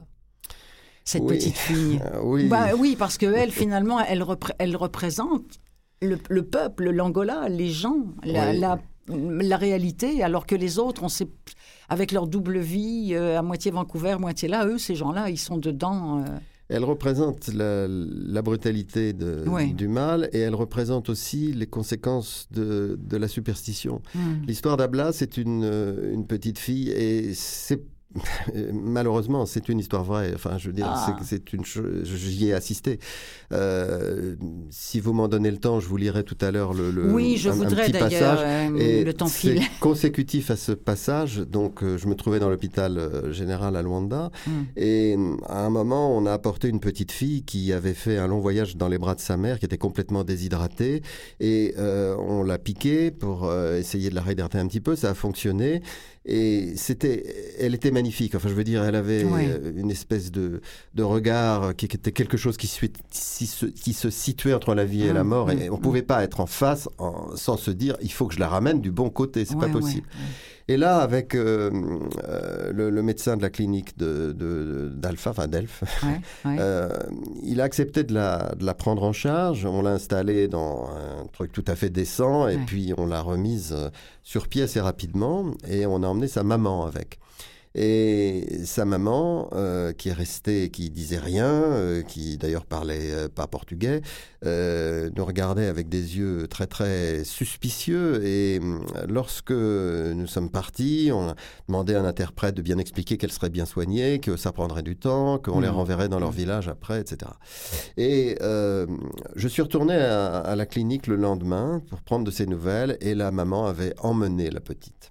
Cette oui. petite fille. Euh, oui. Bah, oui, parce qu'elle, finalement, elle, repré- elle représente le, le peuple, l'Angola, les gens, la, oui. la, la réalité, alors que les autres, on sait, avec leur double vie, euh, à moitié Vancouver, moitié là, eux, ces gens-là, ils sont dedans. Euh... Elle représente la, la brutalité de, oui. du mal, et elle représente aussi les conséquences de, de la superstition. Mm. L'histoire d'Abla, c'est une, une petite fille, et c'est malheureusement, c'est une histoire vraie. Enfin, je veux dire, ah. c'est, c'est une chose. J'y ai assisté. Euh, si vous m'en donnez le temps, je vous lirai tout à l'heure le, le oui, je un, voudrais un petit d'ailleurs. passage. Euh, et le temps file. C'est consécutif à ce passage. Donc, euh, je me trouvais dans l'hôpital euh, général à Luanda, mm. et à un moment, on a apporté une petite fille qui avait fait un long voyage dans les bras de sa mère, qui était complètement déshydratée, et euh, on l'a piquée pour euh, essayer de la réhydrater un petit peu. Ça a fonctionné. Et c'était, elle était magnifique. Enfin, je veux dire, elle avait ouais. une espèce de, de regard qui était quelque chose qui, suit, qui, se, qui se situait entre la vie et mmh, la mort. Mmh, et on ne mmh. pouvait pas être en face en, sans se dire, il faut que je la ramène du bon côté. C'est ouais, pas possible. Ouais, ouais. Et là, avec euh, euh, le, le médecin de la clinique de, de, d'Alpha, enfin d'Elf, ouais, ouais. euh, il a accepté de la, de la prendre en charge. On l'a installée dans un truc tout à fait décent et ouais. puis on l'a remise sur pied assez rapidement et on a emmené sa maman avec. Et sa maman, euh, qui est restée, qui disait rien, euh, qui d'ailleurs parlait euh, pas portugais, euh, nous regardait avec des yeux très très suspicieux. Et euh, lorsque nous sommes partis, on a demandé à un interprète de bien expliquer qu'elle serait bien soignée, que ça prendrait du temps, qu'on mmh. les renverrait dans leur village après, et cetera. Et euh, je suis retourné à, à la clinique le lendemain pour prendre de ses nouvelles, et la maman avait emmené la petite.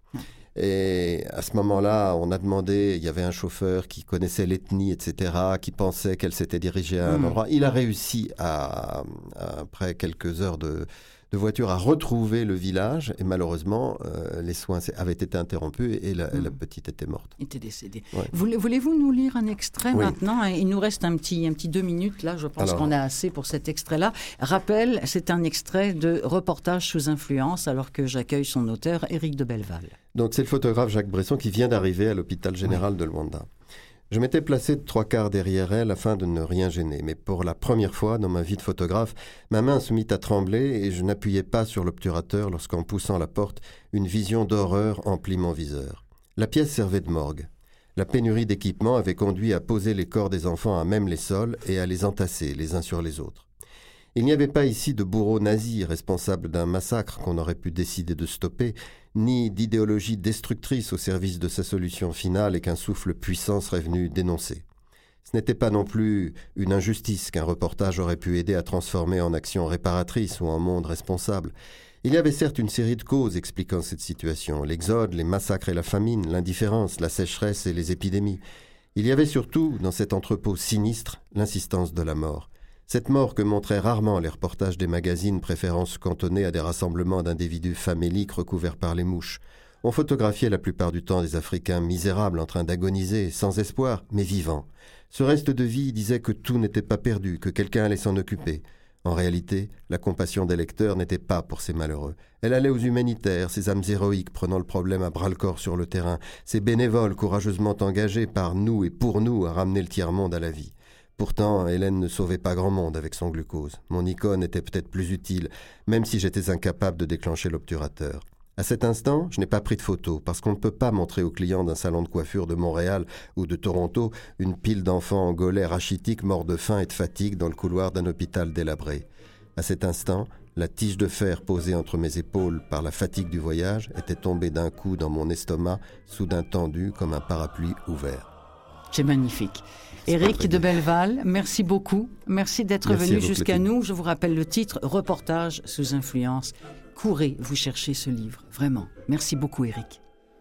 Et à ce moment-là, on a demandé, il y avait un chauffeur qui connaissait l'ethnie, et cetera, qui pensait qu'elle s'était dirigée à un mmh. endroit. Il a réussi, à, à, après quelques heures de, de voiture, à retrouver le village. Et malheureusement, euh, les soins avaient été interrompus et la, mmh. la petite était morte. Était décédée. Ouais. Voulez, voulez-vous nous lire un extrait oui. maintenant ? Il nous reste un petit, un petit deux minutes, là. Je pense alors, qu'on a assez pour cet extrait-là. Rappel, c'est un extrait de Reportage sous influence, alors que j'accueille son auteur, Éric de Belleval. Donc, c'est le photographe Jacques Bresson qui vient d'arriver à l'hôpital général oui. de Luanda. Je m'étais placé de trois quarts derrière elle afin de ne rien gêner. Mais pour la première fois dans ma vie de photographe, ma main se mit à trembler et je n'appuyais pas sur l'obturateur lorsqu'en poussant la porte, une vision d'horreur emplit mon viseur. La pièce servait de morgue. La pénurie d'équipement avait conduit à poser les corps des enfants à même les sols et à les entasser les uns sur les autres. Il n'y avait pas ici de bourreau nazi responsable d'un massacre qu'on aurait pu décider de stopper, ni d'idéologie destructrice au service de sa solution finale et qu'un souffle puissant serait venu dénoncer. Ce n'était pas non plus une injustice qu'un reportage aurait pu aider à transformer en action réparatrice ou en monde responsable. Il y avait certes une série de causes expliquant cette situation, l'exode, les massacres et la famine, l'indifférence, la sécheresse et les épidémies. Il y avait surtout, dans cet entrepôt sinistre, l'insistance de la mort. Cette mort que montraient rarement les reportages des magazines préférant se cantonner à des rassemblements d'individus faméliques recouverts par les mouches. On photographiait la plupart du temps des Africains misérables en train d'agoniser, sans espoir, mais vivants. Ce reste de vie disait que tout n'était pas perdu, que quelqu'un allait s'en occuper. En réalité, la compassion des lecteurs n'était pas pour ces malheureux. Elle allait aux humanitaires, ces âmes héroïques prenant le problème à bras-le-corps sur le terrain, ces bénévoles courageusement engagés par nous et pour nous à ramener le tiers-monde à la vie. Pourtant, Hélène ne sauvait pas grand monde avec son glucose. Mon icône était peut-être plus utile, même si j'étais incapable de déclencher l'obturateur. À cet instant, je n'ai pas pris de photo, parce qu'on ne peut pas montrer aux clients d'un salon de coiffure de Montréal ou de Toronto une pile d'enfants angolais rachitiques morts de faim et de fatigue dans le couloir d'un hôpital délabré. À cet instant, la tige de fer posée entre mes épaules par la fatigue du voyage était tombée d'un coup dans mon estomac, soudain tendu comme un parapluie ouvert. C'est magnifique. Éric de Belleval, merci beaucoup. Merci d'être merci venu jusqu'à nous. Je vous rappelle le titre, Reportage sous influence. Courez, vous cherchez ce livre. Vraiment. Merci beaucoup, Éric.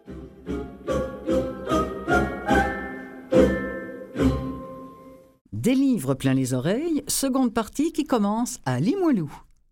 Des livres plein les oreilles, seconde partie qui commence à Limoilou.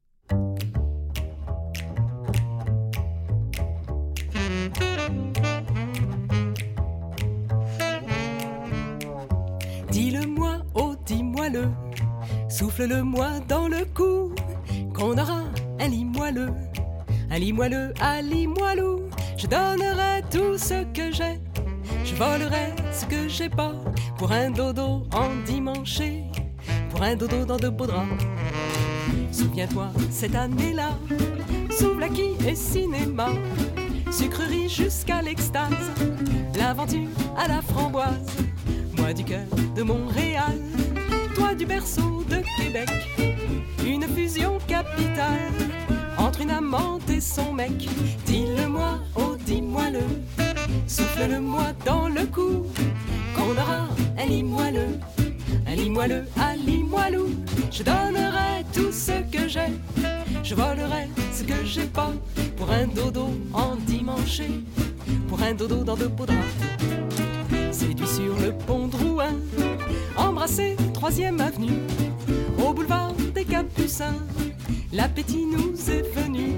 Dis-le-moi, oh dis-moi-le, souffle-le-moi dans le cou, qu'on aura un lit moelleux, un lit moelleux à Limoilou. Je donnerai tout ce que j'ai, je volerai ce que j'ai pas, pour un dodo endimanché, pour un dodo dans de beaux draps. Souviens-toi, cette année-là, souvlaki et cinéma, sucrerie jusqu'à l'extase, l'aventure à la framboise. Moi du cœur de Montréal, toi du berceau de Québec, une fusion capitale entre une amante et son mec. Dis-le-moi, oh dis-moi-le, souffle-le-moi dans le cou, qu'on aura un lit moelleux, un lit moelleux à Limoilou. Je donnerai tout ce que j'ai, je volerai ce que j'ai pas, pour un dodo endimanché, pour un dodo dans de beaux draps. Séduit sur le pont de Rouen, embrassé troisième avenue, au boulevard des Capucins, l'appétit nous est venu.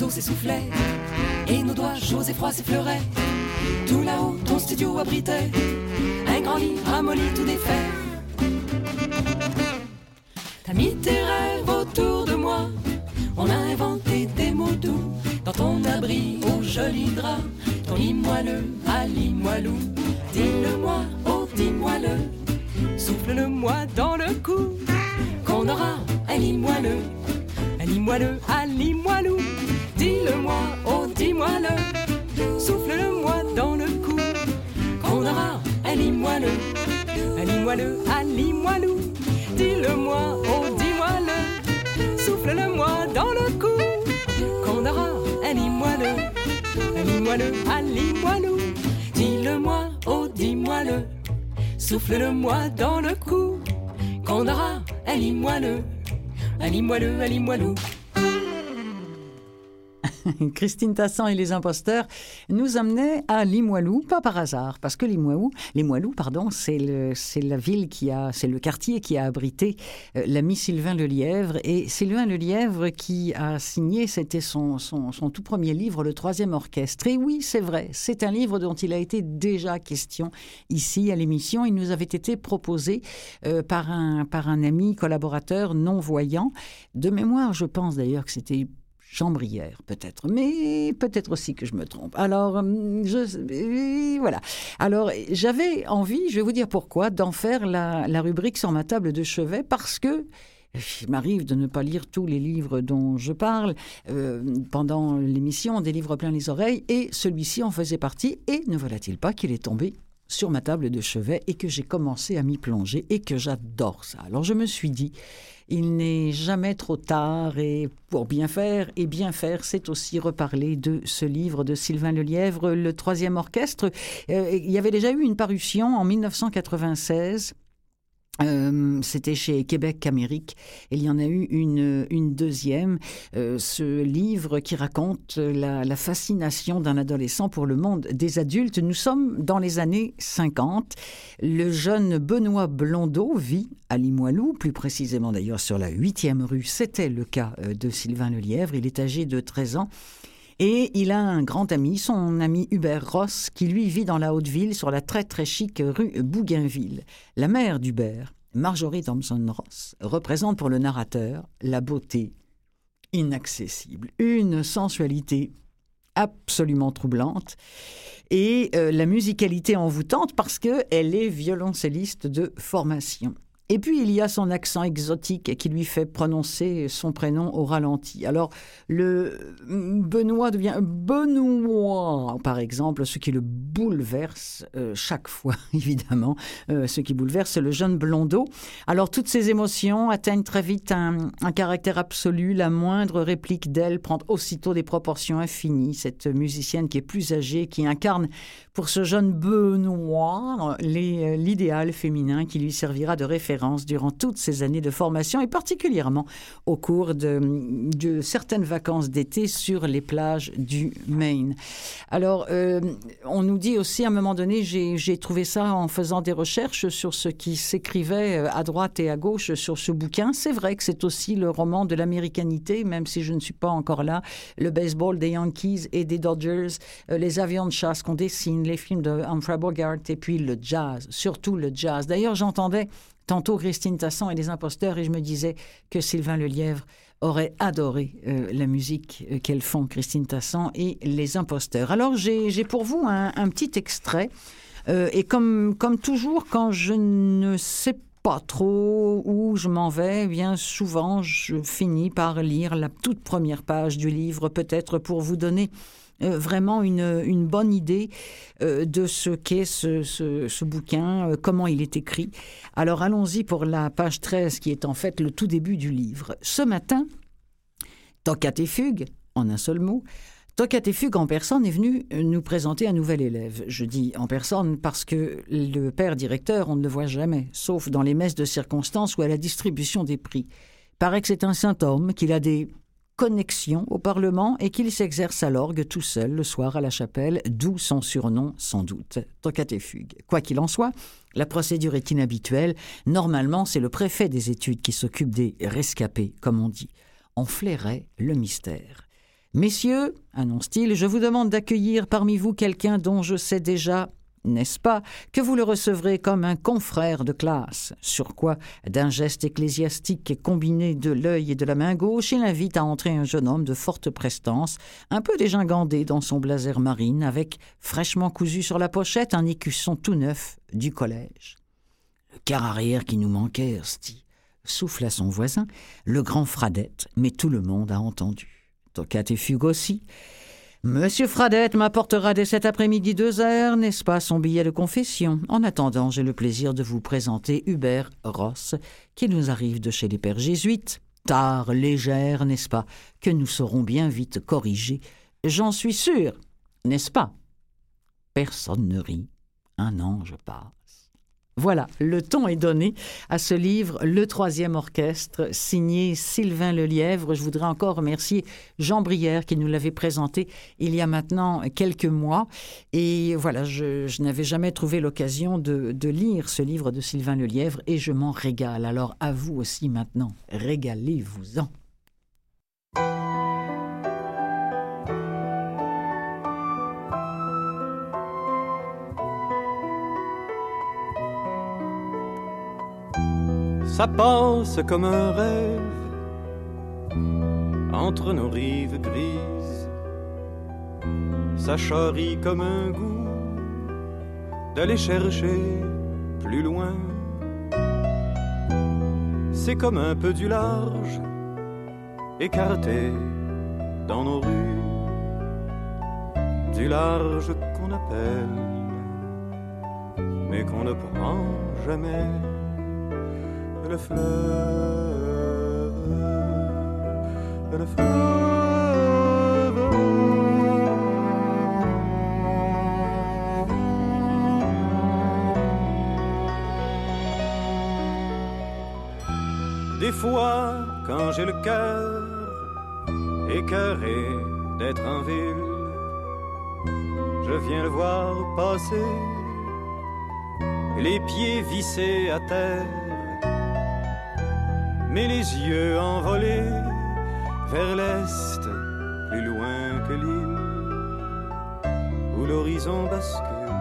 oiseaux s'essoufflaient, et nos doigts chauds et froids s'effleuraient. Tout là-haut, ton studio abritait un grand lit ramolli tout défait. T'as mis tes rêves autour de moi, on a inventé des mots doux. Dans ton abri au joli drap, ton lit moelleux, à lit moelleux. Dis-le-moi, oh dis-moi-le, souffle-le-moi dans le cou, qu'on aura un lit moelleux, un lit moelleux, à lit moelleux. Dis-le-moi, oh dis-moi-le, souffle-le-moi dans le cou, qu'on aura un lit moelleux, un lit moelleux, à lit moelleux. Dis-le-moi, oh dis-moi-le, souffle-le-moi dans le cou, qu'on aura un lit moelleux, un lit moelleux, à lit moelleux. Dis-le-moi, oh dis-moi-le, souffle-le-moi dans le cou, qu'on aura un lit moelleux, un lit moelleux, un lit moelleux. Christine Tassan et les imposteurs nous amenaient à Limoilou, pas par hasard, parce que Limoilou, Limoilou pardon, c'est, le, c'est la ville qui a, c'est le quartier qui a abrité euh, l'ami Sylvain Lelièvre. Et Sylvain Lelièvre qui a signé, c'était son, son, son tout premier livre, Le Troisième Orchestre. Et oui, c'est vrai, c'est un livre dont il a été déjà question ici à l'émission. Il nous avait été proposé euh, par, un, par un ami collaborateur non-voyant. De mémoire, je pense d'ailleurs que c'était Jean Brière, peut-être, mais peut-être aussi que je me trompe. Alors, je, voilà. Alors, j'avais envie, je vais vous dire pourquoi, d'en faire la, la rubrique sur ma table de chevet, parce que il m'arrive de ne pas lire tous les livres dont je parle euh, pendant l'émission, des livres plein les oreilles, et celui-ci en faisait partie, et ne voilà-t-il pas qu'il est tombé sur ma table de chevet et que j'ai commencé à m'y plonger et que j'adore ça. Alors, je me suis dit, il n'est jamais trop tard et pour bien faire, et bien faire, c'est aussi reparler de ce livre de Sylvain Lelièvre, Le Troisième Orchestre. Euh, il y avait déjà eu une parution en dix-neuf cent quatre-vingt-seize. Euh, c'était chez Québec Amérique. Il y en a eu une, une deuxième, euh, ce livre qui raconte la, la fascination d'un adolescent pour le monde des adultes. Nous sommes dans les années cinquante. Le jeune Benoît Blondeau vit à Limoilou, plus précisément d'ailleurs sur la huitième rue. C'était le cas de Sylvain Lelièvre. Il est âgé de treize ans. Et il a un grand ami, son ami Hubert Ross, qui lui vit dans la Haute-Ville, sur la très très chic rue Bougainville. La mère d'Hubert, Marjorie Thompson Ross, représente pour le narrateur la beauté inaccessible, une sensualité absolument troublante et euh, la musicalité envoûtante parce qu'elle est violoncelliste de formation. Et puis, il y a son accent exotique qui lui fait prononcer son prénom au ralenti. Alors, le Benoît devient Benoît, par exemple, ce qui le bouleverse euh, chaque fois, évidemment. Euh, ce qui bouleverse le jeune Blondeau. Alors, toutes ces émotions atteignent très vite un, un caractère absolu. La moindre réplique d'elle prend aussitôt des proportions infinies. Cette musicienne qui est plus âgée, qui incarne pour ce jeune Benoît les, l'idéal féminin qui lui servira de référence durant toutes ces années de formation et particulièrement au cours de, de certaines vacances d'été sur les plages du Maine. Alors, euh, on nous dit aussi à un moment donné, j'ai, j'ai trouvé ça en faisant des recherches sur ce qui s'écrivait à droite et à gauche sur ce bouquin. C'est vrai que c'est aussi le roman de l'américanité, même si je ne suis pas encore là. Le baseball des Yankees et des Dodgers, euh, les avions de chasse qu'on dessine, les films de Humphrey Bogart et puis le jazz, surtout le jazz. D'ailleurs, j'entendais tantôt Christine Tassan et les imposteurs, et je me disais que Sylvain Lelièvre aurait adoré euh, la musique euh, qu'elles font, Christine Tassan et les imposteurs. Alors, j'ai, j'ai pour vous un, un petit extrait, euh, et comme, comme toujours, quand je ne sais pas trop où je m'en vais, bien souvent, je finis par lire la toute première page du livre, peut-être pour vous donner Euh, vraiment une, une bonne idée euh, de ce qu'est ce, ce, ce bouquin, euh, comment il est écrit. Alors allons-y pour la page treize qui est en fait le tout début du livre. Ce matin, Toccate et Fugue, en un seul mot, Toccate et Fugue en personne est venu nous présenter un nouvel élève. Je dis en personne parce que le père directeur, on ne le voit jamais, sauf dans les messes de circonstances ou à la distribution des prix. Paraît que c'est un saint homme, qu'il a des connexion au Parlement et qu'il s'exerce à l'orgue tout seul le soir à la chapelle, d'où son surnom sans doute, Toccate et Fugue. Quoi qu'il en soit, la procédure est inhabituelle. Normalement, c'est le préfet des études qui s'occupe des rescapés, comme on dit. On flairait le mystère. « Messieurs, annonce-t-il, je vous demande d'accueillir parmi vous quelqu'un dont je sais déjà, n'est-ce pas, que vous le recevrez comme un confrère de classe. » Sur quoi, d'un geste ecclésiastique combiné de l'œil et de la main gauche, il invite à entrer un jeune homme de forte prestance, un peu dégingandé dans son blazer marine, avec, fraîchement cousu sur la pochette, un écusson tout neuf du collège. « Le quart arrière qui nous manquait, Ersti », souffle à son voisin, le grand Fradette, mais tout le monde a entendu. Toccate et fugue aussi. Monsieur Fradette m'apportera dès cet après-midi deux heures, n'est-ce pas, son billet de confession. En attendant, j'ai le plaisir de vous présenter Hubert Ross, qui nous arrive de chez les pères jésuites. Tare légère, n'est-ce pas, que nous saurons bien vite corriger. J'en suis sûr, n'est-ce pas? Personne ne rit. Un ange passe. Voilà, le ton est donné à ce livre, Le Troisième Orchestre, signé Sylvain Lelièvre. Je voudrais encore remercier Jean Brière qui nous l'avait présenté il y a maintenant quelques mois. Et voilà, je, je n'avais jamais trouvé l'occasion de, de lire ce livre de Sylvain Lelièvre et je m'en régale. Alors à vous aussi maintenant, régalez-vous-en. Ça passe comme un rêve entre nos rives grises. Ça charrie comme un goût d'aller chercher plus loin. C'est comme un peu du large écarté dans nos rues, du large qu'on appelle mais qu'on ne prend jamais. Le fleuve, le fleuve. Des fois, quand j'ai le cœur écœuré d'être en ville, je viens le voir passer, les pieds vissés à terre, mais les yeux envolés vers l'est, plus loin que l'île, où l'horizon bascule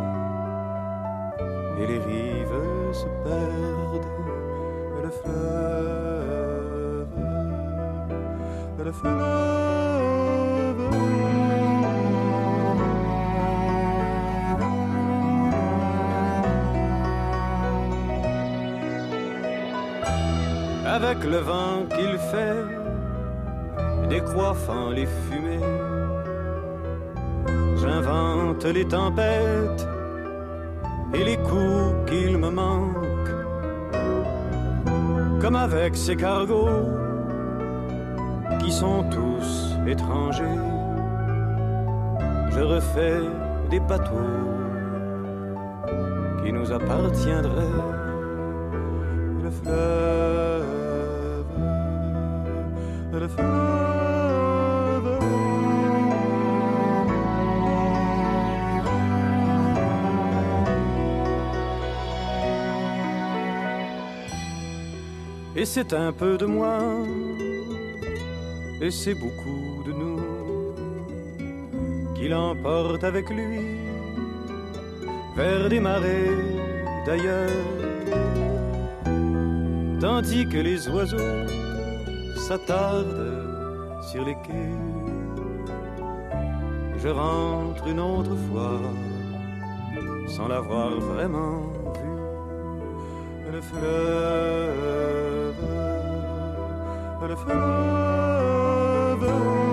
et les rives se perdent. Le fleuve, le fleuve. Avec le vent qu'il fait, décoiffant les fumées, j'invente les tempêtes et les coups qu'il me manque. Comme avec ces cargos qui sont tous étrangers, je refais des bateaux qui nous appartiendraient. Le fleuve, le fleuve. Et c'est un peu de moi, et c'est beaucoup de nous, qu'il emporte avec lui vers des marées d'ailleurs, tandis que les oiseaux s'attardent sur les quais. Je rentre une autre fois sans l'avoir vraiment vu. Le fleuve, le fleuve.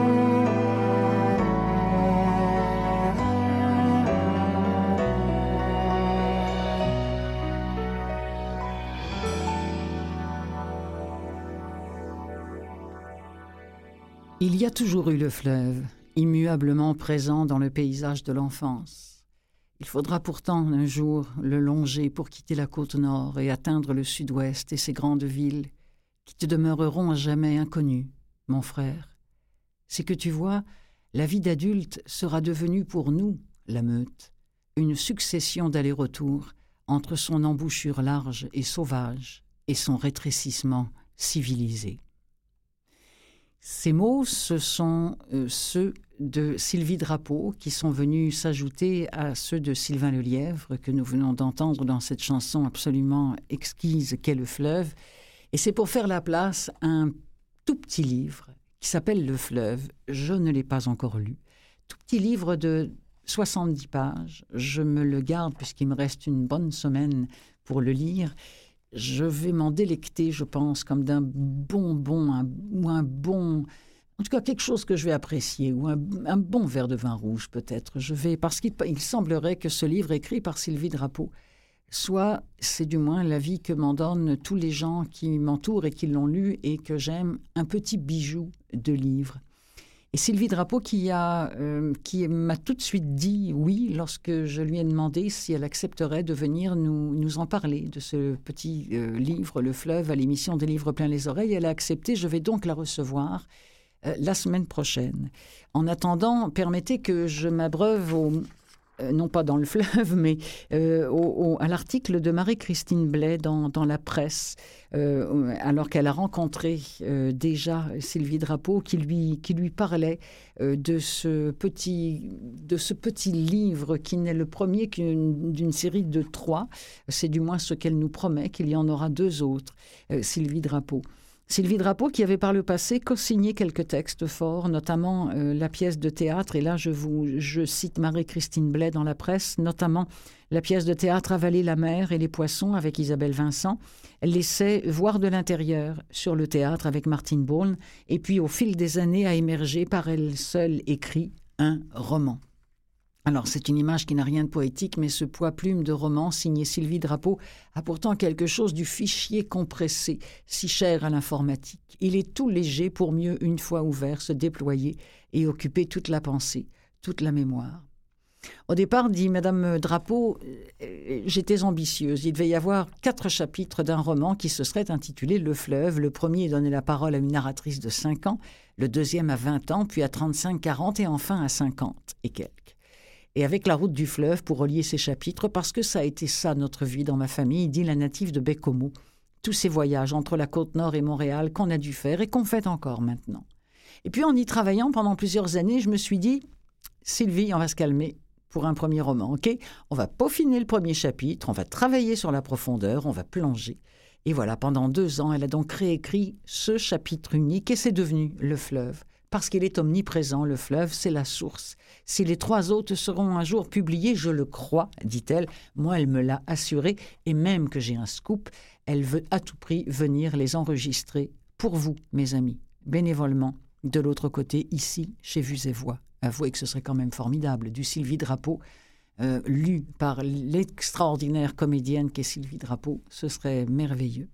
Il y a toujours eu le fleuve, immuablement présent dans le paysage de l'enfance. Il faudra pourtant un jour le longer pour quitter la côte nord et atteindre le sud-ouest et ses grandes villes qui te demeureront à jamais inconnues, mon frère. C'est que tu vois, la vie d'adulte sera devenue pour nous, la Meute, une succession d'allers-retours entre son embouchure large et sauvage et son rétrécissement civilisé. Ces mots, ce sont euh, ceux de Sylvie Drapeau qui sont venus s'ajouter à ceux de Sylvain Lelièvre que nous venons d'entendre dans cette chanson absolument exquise qu'est Le Fleuve. Et c'est pour faire la place à un tout petit livre qui s'appelle Le Fleuve. Je ne l'ai pas encore lu. Tout petit livre de soixante-dix pages. Je me le garde puisqu'il me reste une bonne semaine pour le lire. Je vais m'en délecter, je pense, comme d'un bonbon un, ou un bon... En tout cas, quelque chose que je vais apprécier, ou un, un bon verre de vin rouge, peut-être. Je vais, parce qu'il il semblerait que ce livre écrit par Sylvie Drapeau soit, c'est du moins l'avis que m'en donnent tous les gens qui m'entourent et qui l'ont lu et que j'aime, un petit bijou de livre. Et Sylvie Drapeau qui, a, euh, qui m'a tout de suite dit oui lorsque je lui ai demandé si elle accepterait de venir nous, nous en parler de ce petit euh, livre, Le Fleuve, à l'émission des livres plein les oreilles. Elle a accepté, je vais donc la recevoir euh, la semaine prochaine. En attendant, permettez que je m'abreuve au... non pas dans Le Fleuve, mais euh, au, au, à l'article de Marie-Christine Blais dans, dans la presse, euh, alors qu'elle a rencontré euh, déjà Sylvie Drapeau, qui lui, qui lui parlait euh, de, ce petit, de ce petit livre qui n'est le premier qu'une, d'une série de trois. C'est du moins ce qu'elle nous promet, qu'il y en aura deux autres, euh, Sylvie Drapeau. Sylvie Drapeau qui avait par le passé co-signé quelques textes forts, notamment euh, la pièce de théâtre, et là je, vous, je cite Marie-Christine Blais dans la presse, notamment la pièce de théâtre Avaler la mer et les poissons avec Isabelle Vincent. Elle laissait voir de l'intérieur sur le théâtre avec Martine Bourne, et puis au fil des années a émergé par elle seule écrit un roman. Alors, c'est une image qui n'a rien de poétique, mais ce poids-plume de roman signé Sylvie Drapeau a pourtant quelque chose du fichier compressé, si cher à l'informatique. Il est tout léger pour mieux, une fois ouvert, se déployer et occuper toute la pensée, toute la mémoire. Au départ, dit Madame Drapeau, euh, j'étais ambitieuse. Il devait y avoir quatre chapitres d'un roman qui se serait intitulé Le Fleuve. Le premier donnait la parole à une narratrice de cinq ans, le deuxième à vingt ans, puis à trente-cinq, quarante et enfin à cinquante et quelques. Et avec la route du fleuve pour relier ces chapitres, parce que ça a été ça notre vie dans ma famille, dit la native de Bécomo. Tous ces voyages entre la Côte-Nord et Montréal qu'on a dû faire et qu'on fait encore maintenant. Et puis en y travaillant pendant plusieurs années, je me suis dit, Sylvie, on va se calmer pour un premier roman, ok ? On va peaufiner le premier chapitre, on va travailler sur la profondeur, on va plonger. Et voilà, pendant deux ans, elle a donc réécrit ce chapitre unique et c'est devenu Le Fleuve. Parce qu'il est omniprésent, le fleuve, c'est la source. Si les trois autres seront un jour publiés, je le crois, dit-elle. Moi, elle me l'a assuré, et même que j'ai un scoop, elle veut à tout prix venir les enregistrer pour vous, mes amis, bénévolement, de l'autre côté, ici, chez Vues et Voix. Avouez que ce serait quand même formidable, du Sylvie Drapeau, euh, lu par l'extraordinaire comédienne qu'est Sylvie Drapeau, ce serait merveilleux.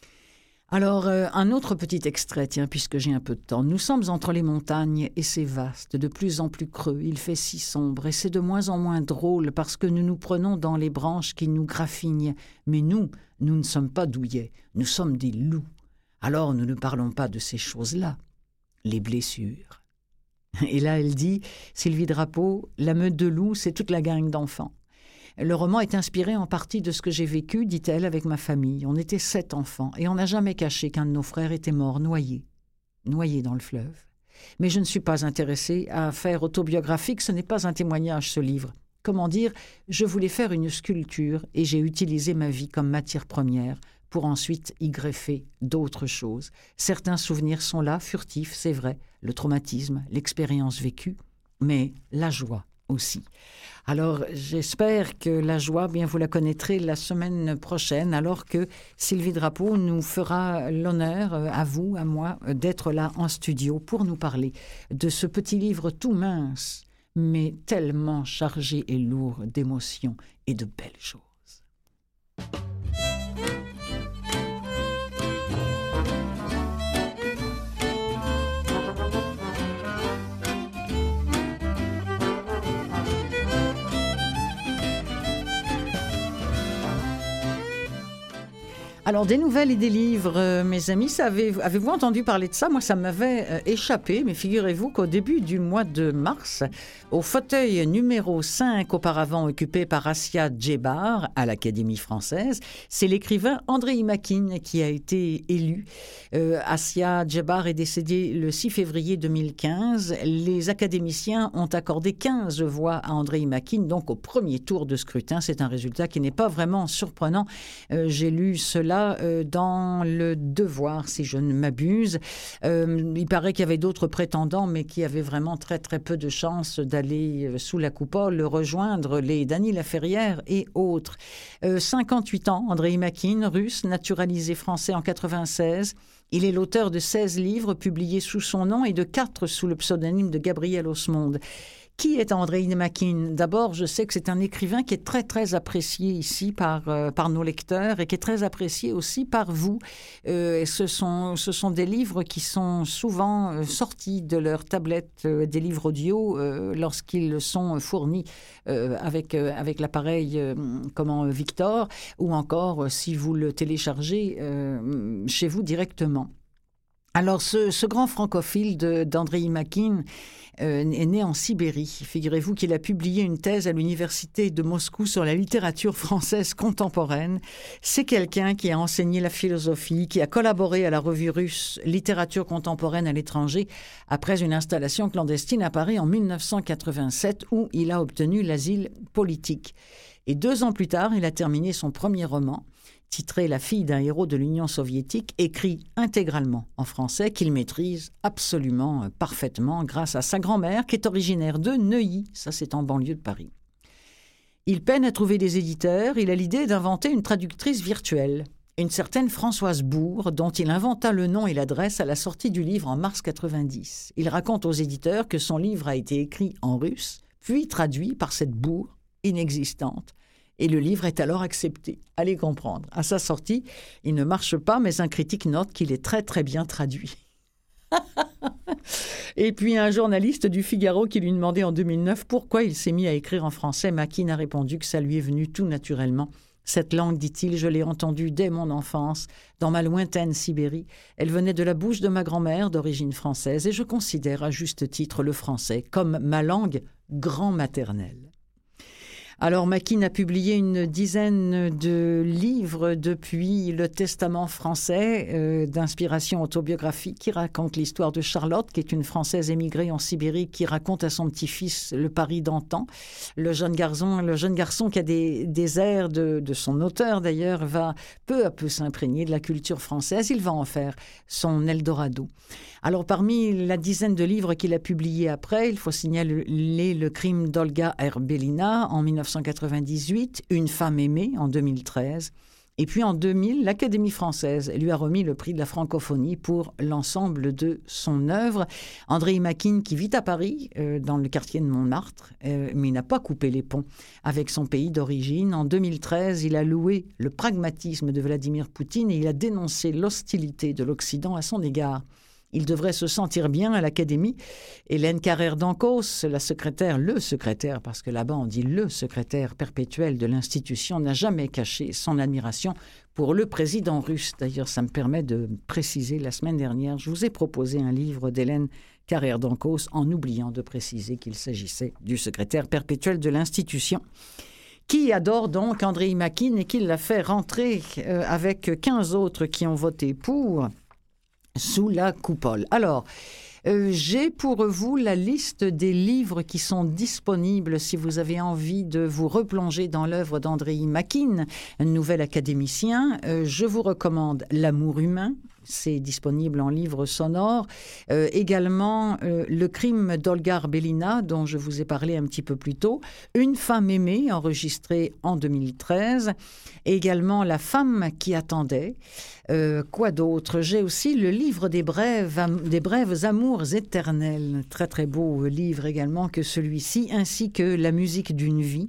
Alors, euh, un autre petit extrait, tiens, puisque j'ai un peu de temps. Nous sommes entre les montagnes et c'est vaste, de plus en plus creux, il fait si sombre et c'est de moins en moins drôle parce que nous nous prenons dans les branches qui nous graffignent. Mais nous, nous ne sommes pas douillets, nous sommes des loups. Alors nous ne parlons pas de ces choses-là, les blessures. Et là, elle dit, Sylvie Drapeau, la meute de loups, c'est toute la gang d'enfants. Le roman est inspiré en partie de ce que j'ai vécu, dit-elle, avec ma famille. On était sept enfants et on n'a jamais caché qu'un de nos frères était mort noyé, noyé dans le fleuve. Mais je ne suis pas intéressée à faire autobiographique, ce n'est pas un témoignage, ce livre. Comment dire, je voulais faire une sculpture et j'ai utilisé ma vie comme matière première pour ensuite y greffer d'autres choses. Certains souvenirs sont là, furtifs, c'est vrai, le traumatisme, l'expérience vécue, mais la joie aussi. Alors, j'espère que la joie, bien, vous la connaîtrez la semaine prochaine, alors que Sylvie Drapeau nous fera l'honneur, à vous, à moi, d'être là en studio pour nous parler de ce petit livre tout mince, mais tellement chargé et lourd d'émotions et de belles choses. Alors, des nouvelles et des livres, euh, mes amis, ça avez, avez-vous entendu parler de ça? Moi, ça m'avait euh, échappé, mais figurez-vous qu'au début du mois de mars, au fauteuil numéro cinq, auparavant occupé par Assia Djebar à l'Académie française, c'est l'écrivain Andrei Makin qui a été élu. Euh, Assia Djebar est décédé le six février deux mille quinze. Les académiciens ont accordé quinze voix à Andrei Makin, donc au premier tour de scrutin. C'est un résultat qui n'est pas vraiment surprenant. Euh, j'ai lu cela dans Le Devoir, si je ne m'abuse. Euh, il paraît qu'il y avait d'autres prétendants, mais qui avaient vraiment très, très peu de chances d'aller sous la coupole, rejoindre les Dany Laferrière et autres. Euh, cinquante-huit ans, Andrei Makin, russe, naturalisé français en quatre-vingt-seize. Il est l'auteur de seize livres publiés sous son nom et de quatre sous le pseudonyme de Gabriel Osmonde. Qui est Andrei Makin? D'abord, je sais que c'est un écrivain qui est très, très apprécié ici par, euh, par nos lecteurs et qui est très apprécié aussi par vous. Euh, et ce sont, ce sont des livres qui sont souvent euh, sortis de leur tablette, euh, des livres audio, euh, lorsqu'ils sont fournis euh, avec, euh, avec l'appareil euh, comment, Victor, ou encore euh, si vous le téléchargez euh, chez vous directement. Alors, ce, ce grand francophile de, d'Andrei Makin euh, est né en Sibérie. Figurez-vous qu'il a publié une thèse à l'université de Moscou sur la littérature française contemporaine. C'est quelqu'un qui a enseigné la philosophie, qui a collaboré à la revue russe Littérature contemporaine à l'étranger après une installation clandestine à Paris en mille neuf cent quatre-vingt-sept où il a obtenu l'asile politique. Et deux ans plus tard, il a terminé son premier roman, titré « La fille d'un héros de l'Union soviétique », écrit intégralement en français, qu'il maîtrise absolument parfaitement grâce à sa grand-mère qui est originaire de Neuilly, ça c'est en banlieue de Paris. Il peine à trouver des éditeurs, il a l'idée d'inventer une traductrice virtuelle, une certaine Françoise Bourg, dont il inventa le nom et l'adresse à la sortie du livre en mars quatre-vingt-dix. Il raconte aux éditeurs que son livre a été écrit en russe, puis traduit par cette Bourg inexistante. Et le livre est alors accepté. Allez comprendre. À sa sortie, il ne marche pas, mais un critique note qu'il est très très bien traduit. Et puis un journaliste du Figaro qui lui demandait en deux mille neuf pourquoi il s'est mis à écrire en français, Makin a répondu que ça lui est venu tout naturellement. Cette langue, dit-il, je l'ai entendue dès mon enfance, dans ma lointaine Sibérie. Elle venait de la bouche de ma grand-mère d'origine française et je considère à juste titre le français comme ma langue grand-maternelle. Alors, Makin a publié une dizaine de livres depuis Le Testament français, euh, d'inspiration autobiographique, qui raconte l'histoire de Charlotte, qui est une Française émigrée en Sibérie, qui raconte à son petit-fils le Paris d'antan. Le jeune garçon, le jeune garçon qui a des, des airs de, de son auteur, d'ailleurs, va peu à peu s'imprégner de la culture française. Il va en faire son Eldorado. Alors, parmi la dizaine de livres qu'il a publiés après, il faut signaler Le crime d'Olga Erbelina en mille neuf cent quatre-vingt-dix-huit, Une femme aimée en deux mille treize. Et puis en deux mille, l'Académie française lui a remis le prix de la francophonie pour l'ensemble de son œuvre. Andrei Makin, qui vit à Paris, euh, dans le quartier de Montmartre, euh, mais il n'a pas coupé les ponts avec son pays d'origine. En deux mille treize, il a loué le pragmatisme de Vladimir Poutine et il a dénoncé l'hostilité de l'Occident à son égard. Il devrait se sentir bien à l'Académie. Hélène Carrère d'Ancos, la secrétaire, le secrétaire, parce que là-bas on dit le secrétaire perpétuel de l'institution, n'a jamais caché son admiration pour le président russe. D'ailleurs, ça me permet de préciser, la semaine dernière, je vous ai proposé un livre d'Hélène Carrère d'Ancos en oubliant de préciser qu'il s'agissait du secrétaire perpétuel de l'institution, qui adore donc Andrei Makin et qui l'a fait rentrer euh, avec quinze autres qui ont voté pour sous la coupole. Alors, euh, j'ai pour vous la liste des livres qui sont disponibles si vous avez envie de vous replonger dans l'œuvre d'Andrei Makin, un nouvel académicien. Euh, je vous recommande L'amour humain. C'est disponible en livre sonore. Euh, également, euh, Le crime d'Olga Erbelina, dont je vous ai parlé un petit peu plus tôt. Une femme aimée, enregistrée en deux mille treize. Également, La femme qui attendait. Euh, quoi d'autre? J'ai aussi Le livre des brèves, am- des brèves amours éternels. Très, très beau livre également que celui-ci, ainsi que La musique d'une vie.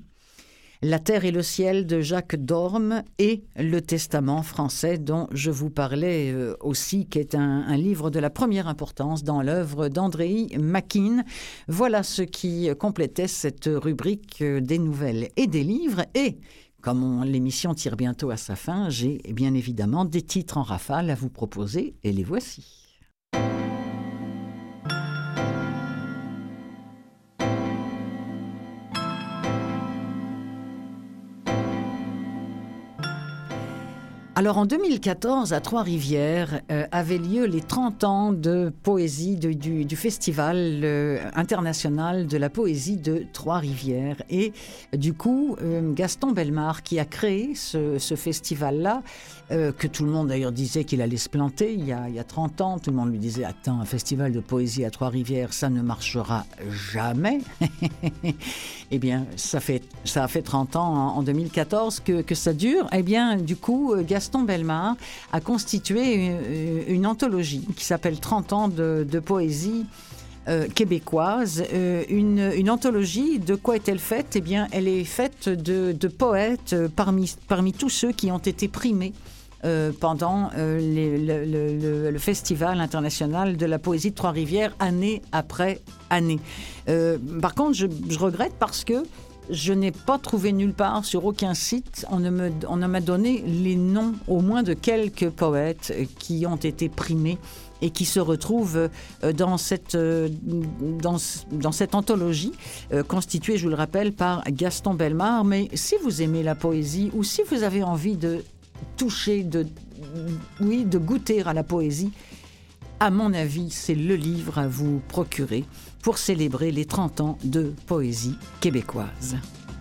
La terre et le ciel de Jacques Dorme et Le Testament français dont je vous parlais euh, aussi, qui est un, un livre de la première importance dans l'œuvre d'Andrei Makin. Voilà ce qui complétait cette rubrique euh, des nouvelles et des livres. Et comme on, l'émission tire bientôt à sa fin, j'ai bien évidemment des titres en rafale à vous proposer, et les voici. Alors en deux mille quatorze, à Trois-Rivières, euh, avaient lieu les trente ans de poésie de, du, du Festival euh, international de la poésie de Trois-Rivières. Et du coup, euh, Gaston Bellemare, qui a créé ce, ce festival-là, euh, que tout le monde d'ailleurs disait qu'il allait se planter il y, a, il y a trente ans, tout le monde lui disait « Attends, un festival de poésie à Trois-Rivières, ça ne marchera jamais !» Eh bien, ça, fait, ça a fait trente ans en, en deux mille quatorze que, que ça dure. Eh bien, du coup, Gaston Gaston Bellemare a constitué une, une anthologie qui s'appelle trente ans de, de poésie euh, québécoise. Euh, une, une anthologie, de quoi est-elle faite ? Eh bien, elle est faite de, de poètes euh, parmi, parmi tous ceux qui ont été primés euh, pendant euh, les, le, le, le Festival international de la poésie de Trois-Rivières, année après année. Euh, par contre, je, je regrette parce que je n'ai pas trouvé nulle part, sur aucun site, on ne, me, on ne m'a donné les noms au moins de quelques poètes qui ont été primés et qui se retrouvent dans cette, dans, dans cette anthologie euh, constituée, je vous le rappelle, par Gaston Bellemare. Mais si vous aimez la poésie ou si vous avez envie de toucher, de, oui, de goûter à la poésie, à mon avis, c'est le livre à vous procurer pour célébrer les trente ans de poésie québécoise.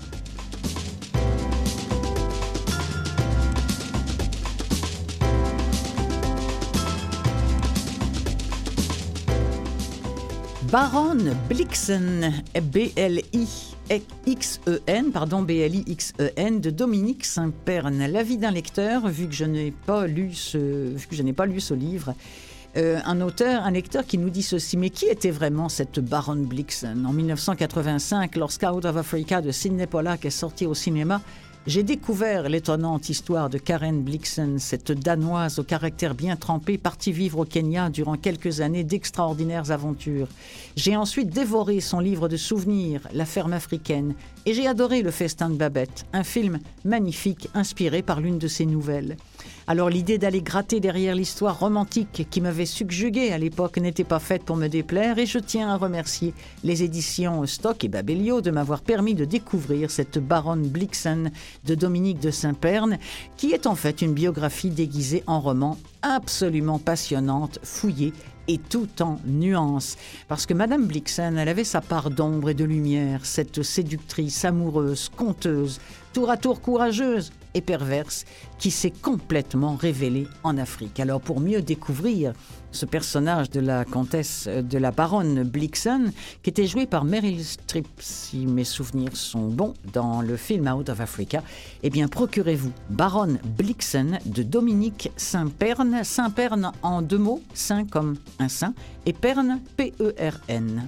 Baronne Blixen, B L I X E N, pardon, B L I X E N, de Dominique Saint-Pern. L'avis d'un lecteur, vu que je n'ai pas lu ce, vu que je n'ai pas lu ce livre. Euh, un auteur, un lecteur qui nous dit ceci. Mais qui était vraiment cette Baronne Blixen ? En dix-neuf cent quatre-vingt-cinq, lorsque Out of Africa de Sidney Pollack est sorti au cinéma, j'ai découvert l'étonnante histoire de Karen Blixen, cette Danoise au caractère bien trempé, partie vivre au Kenya durant quelques années d'extraordinaires aventures. J'ai ensuite dévoré son livre de souvenirs, La ferme africaine, et j'ai adoré Le festin de Babette, un film magnifique inspiré par l'une de ses nouvelles. Alors l'idée d'aller gratter derrière l'histoire romantique qui m'avait subjuguée à l'époque n'était pas faite pour me déplaire, et je tiens à remercier les éditions Stock et Babelio de m'avoir permis de découvrir cette Baronne Blixen de Dominique de Saint-Pern, qui est en fait une biographie déguisée en roman absolument passionnante, fouillée et tout en nuances. Parce que Madame Blixen, elle avait sa part d'ombre et de lumière, cette séductrice, amoureuse, conteuse, tour à tour courageuse et perverse, qui s'est complètement révélée en Afrique. Alors pour mieux découvrir ce personnage de la comtesse, de la baronne Blixen, qui était joué par Meryl Streep, si mes souvenirs sont bons, dans le film Out of Africa, eh bien procurez-vous Baronne Blixen de Dominique Saint-Pern, Saint-Pern en deux mots, saint comme un saint, et Pern, P E R N.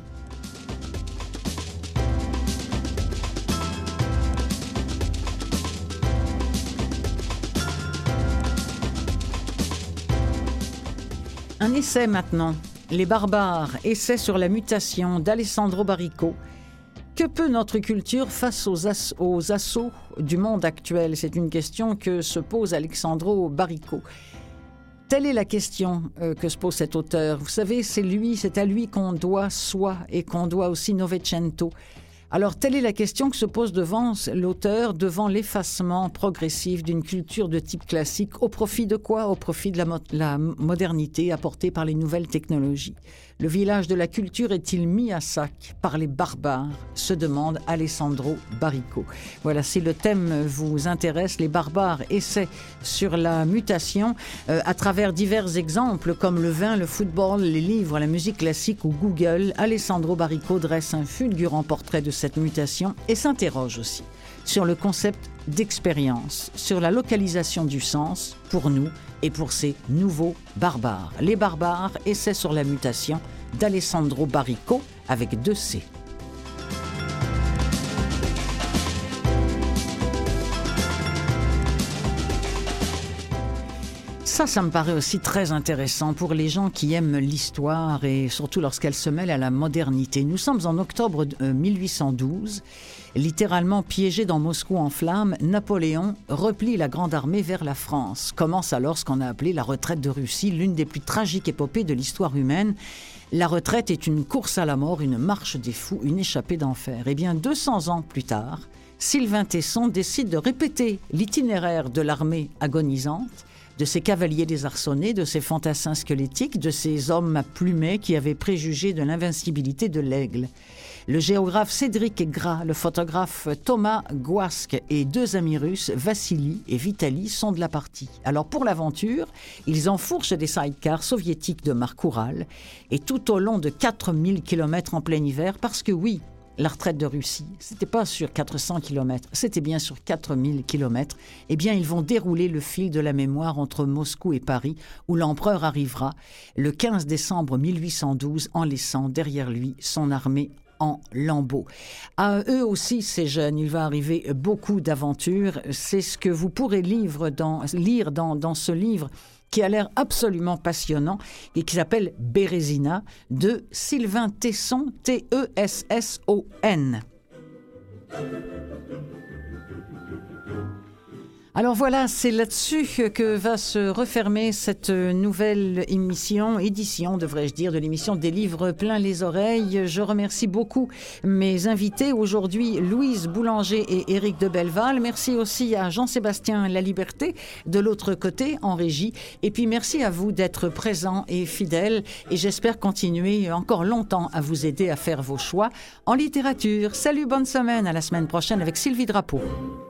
Un essai maintenant, Les barbares, essai sur la mutation d'Alessandro Baricco. Que peut notre culture face aux, ass- aux assauts du monde actuel ? C'est une question que se pose Alessandro Baricco. Telle est la question euh, que se pose cet auteur. Vous savez, c'est lui, c'est à lui qu'on doit Soi et qu'on doit aussi Novecento. Alors, telle est la question que se pose devant l'auteur, devant l'effacement progressif d'une culture de type classique. Au profit de quoi ? Au profit de la, mo- la modernité apportée par les nouvelles technologies. Le village de la culture est-il mis à sac par les barbares ? Se demande Alessandro Baricco. Voilà, si le thème vous intéresse, les barbares essaient sur la mutation euh, à travers divers exemples comme le vin, le football, les livres, la musique classique ou Google. Alessandro Baricco dresse un fulgurant portrait de cette mutation et s'interroge aussi sur le concept d'expérience, sur la localisation du sens pour nous et pour ces nouveaux barbares. Les barbares, essai sur la mutation d'Alessandro Baricco avec deux C. Ça, ça me paraît aussi très intéressant pour les gens qui aiment l'histoire et surtout lorsqu'elle se mêle à la modernité. Nous sommes en octobre mille huit cent douze Littéralement piégé dans Moscou en flammes, Napoléon replie la grande armée vers la France. Commence alors ce qu'on a appelé la retraite de Russie, l'une des plus tragiques épopées de l'histoire humaine. La retraite est une course à la mort, une marche des fous, une échappée d'enfer. Eh bien, deux cents ans plus tard, Sylvain Tesson décide de répéter l'itinéraire de l'armée agonisante, de ces cavaliers désarçonnés, de ces fantassins squelettiques, de ces hommes à plumets qui avaient préjugé de l'invincibilité de l'aigle. Le géographe Cédric Gras, le photographe Thomas Gouasque et deux amis russes, Vassili et Vitali, sont de la partie. Alors pour l'aventure, ils enfourchent des sidecars soviétiques de marque Oural et tout au long de quatre mille kilomètres en plein hiver, parce que oui, la retraite de Russie, c'était pas sur quatre cents kilomètres, c'était bien sur quatre mille kilomètres. Eh bien, ils vont dérouler le fil de la mémoire entre Moscou et Paris, où l'empereur arrivera le quinze décembre mille huit cent douze en laissant derrière lui son armée en lambeaux. À eux aussi, ces jeunes, il va arriver beaucoup d'aventures. C'est ce que vous pourrez lire dans, lire dans, dans ce livre qui a l'air absolument passionnant et qui s'appelle Bérésina de Sylvain Tesson, T E S S O N. Alors voilà, c'est là-dessus que va se refermer cette nouvelle émission, édition, devrais-je dire, de l'émission des livres plein les oreilles. Je remercie beaucoup mes invités aujourd'hui, Louise Boulanger et Éric de Belleval. Merci aussi à Jean-Sébastien Laliberté de l'autre côté en régie. Et puis merci à vous d'être présents et fidèles. Et j'espère continuer encore longtemps à vous aider à faire vos choix en littérature. Salut, bonne semaine, à la semaine prochaine avec Sylvie Drapeau.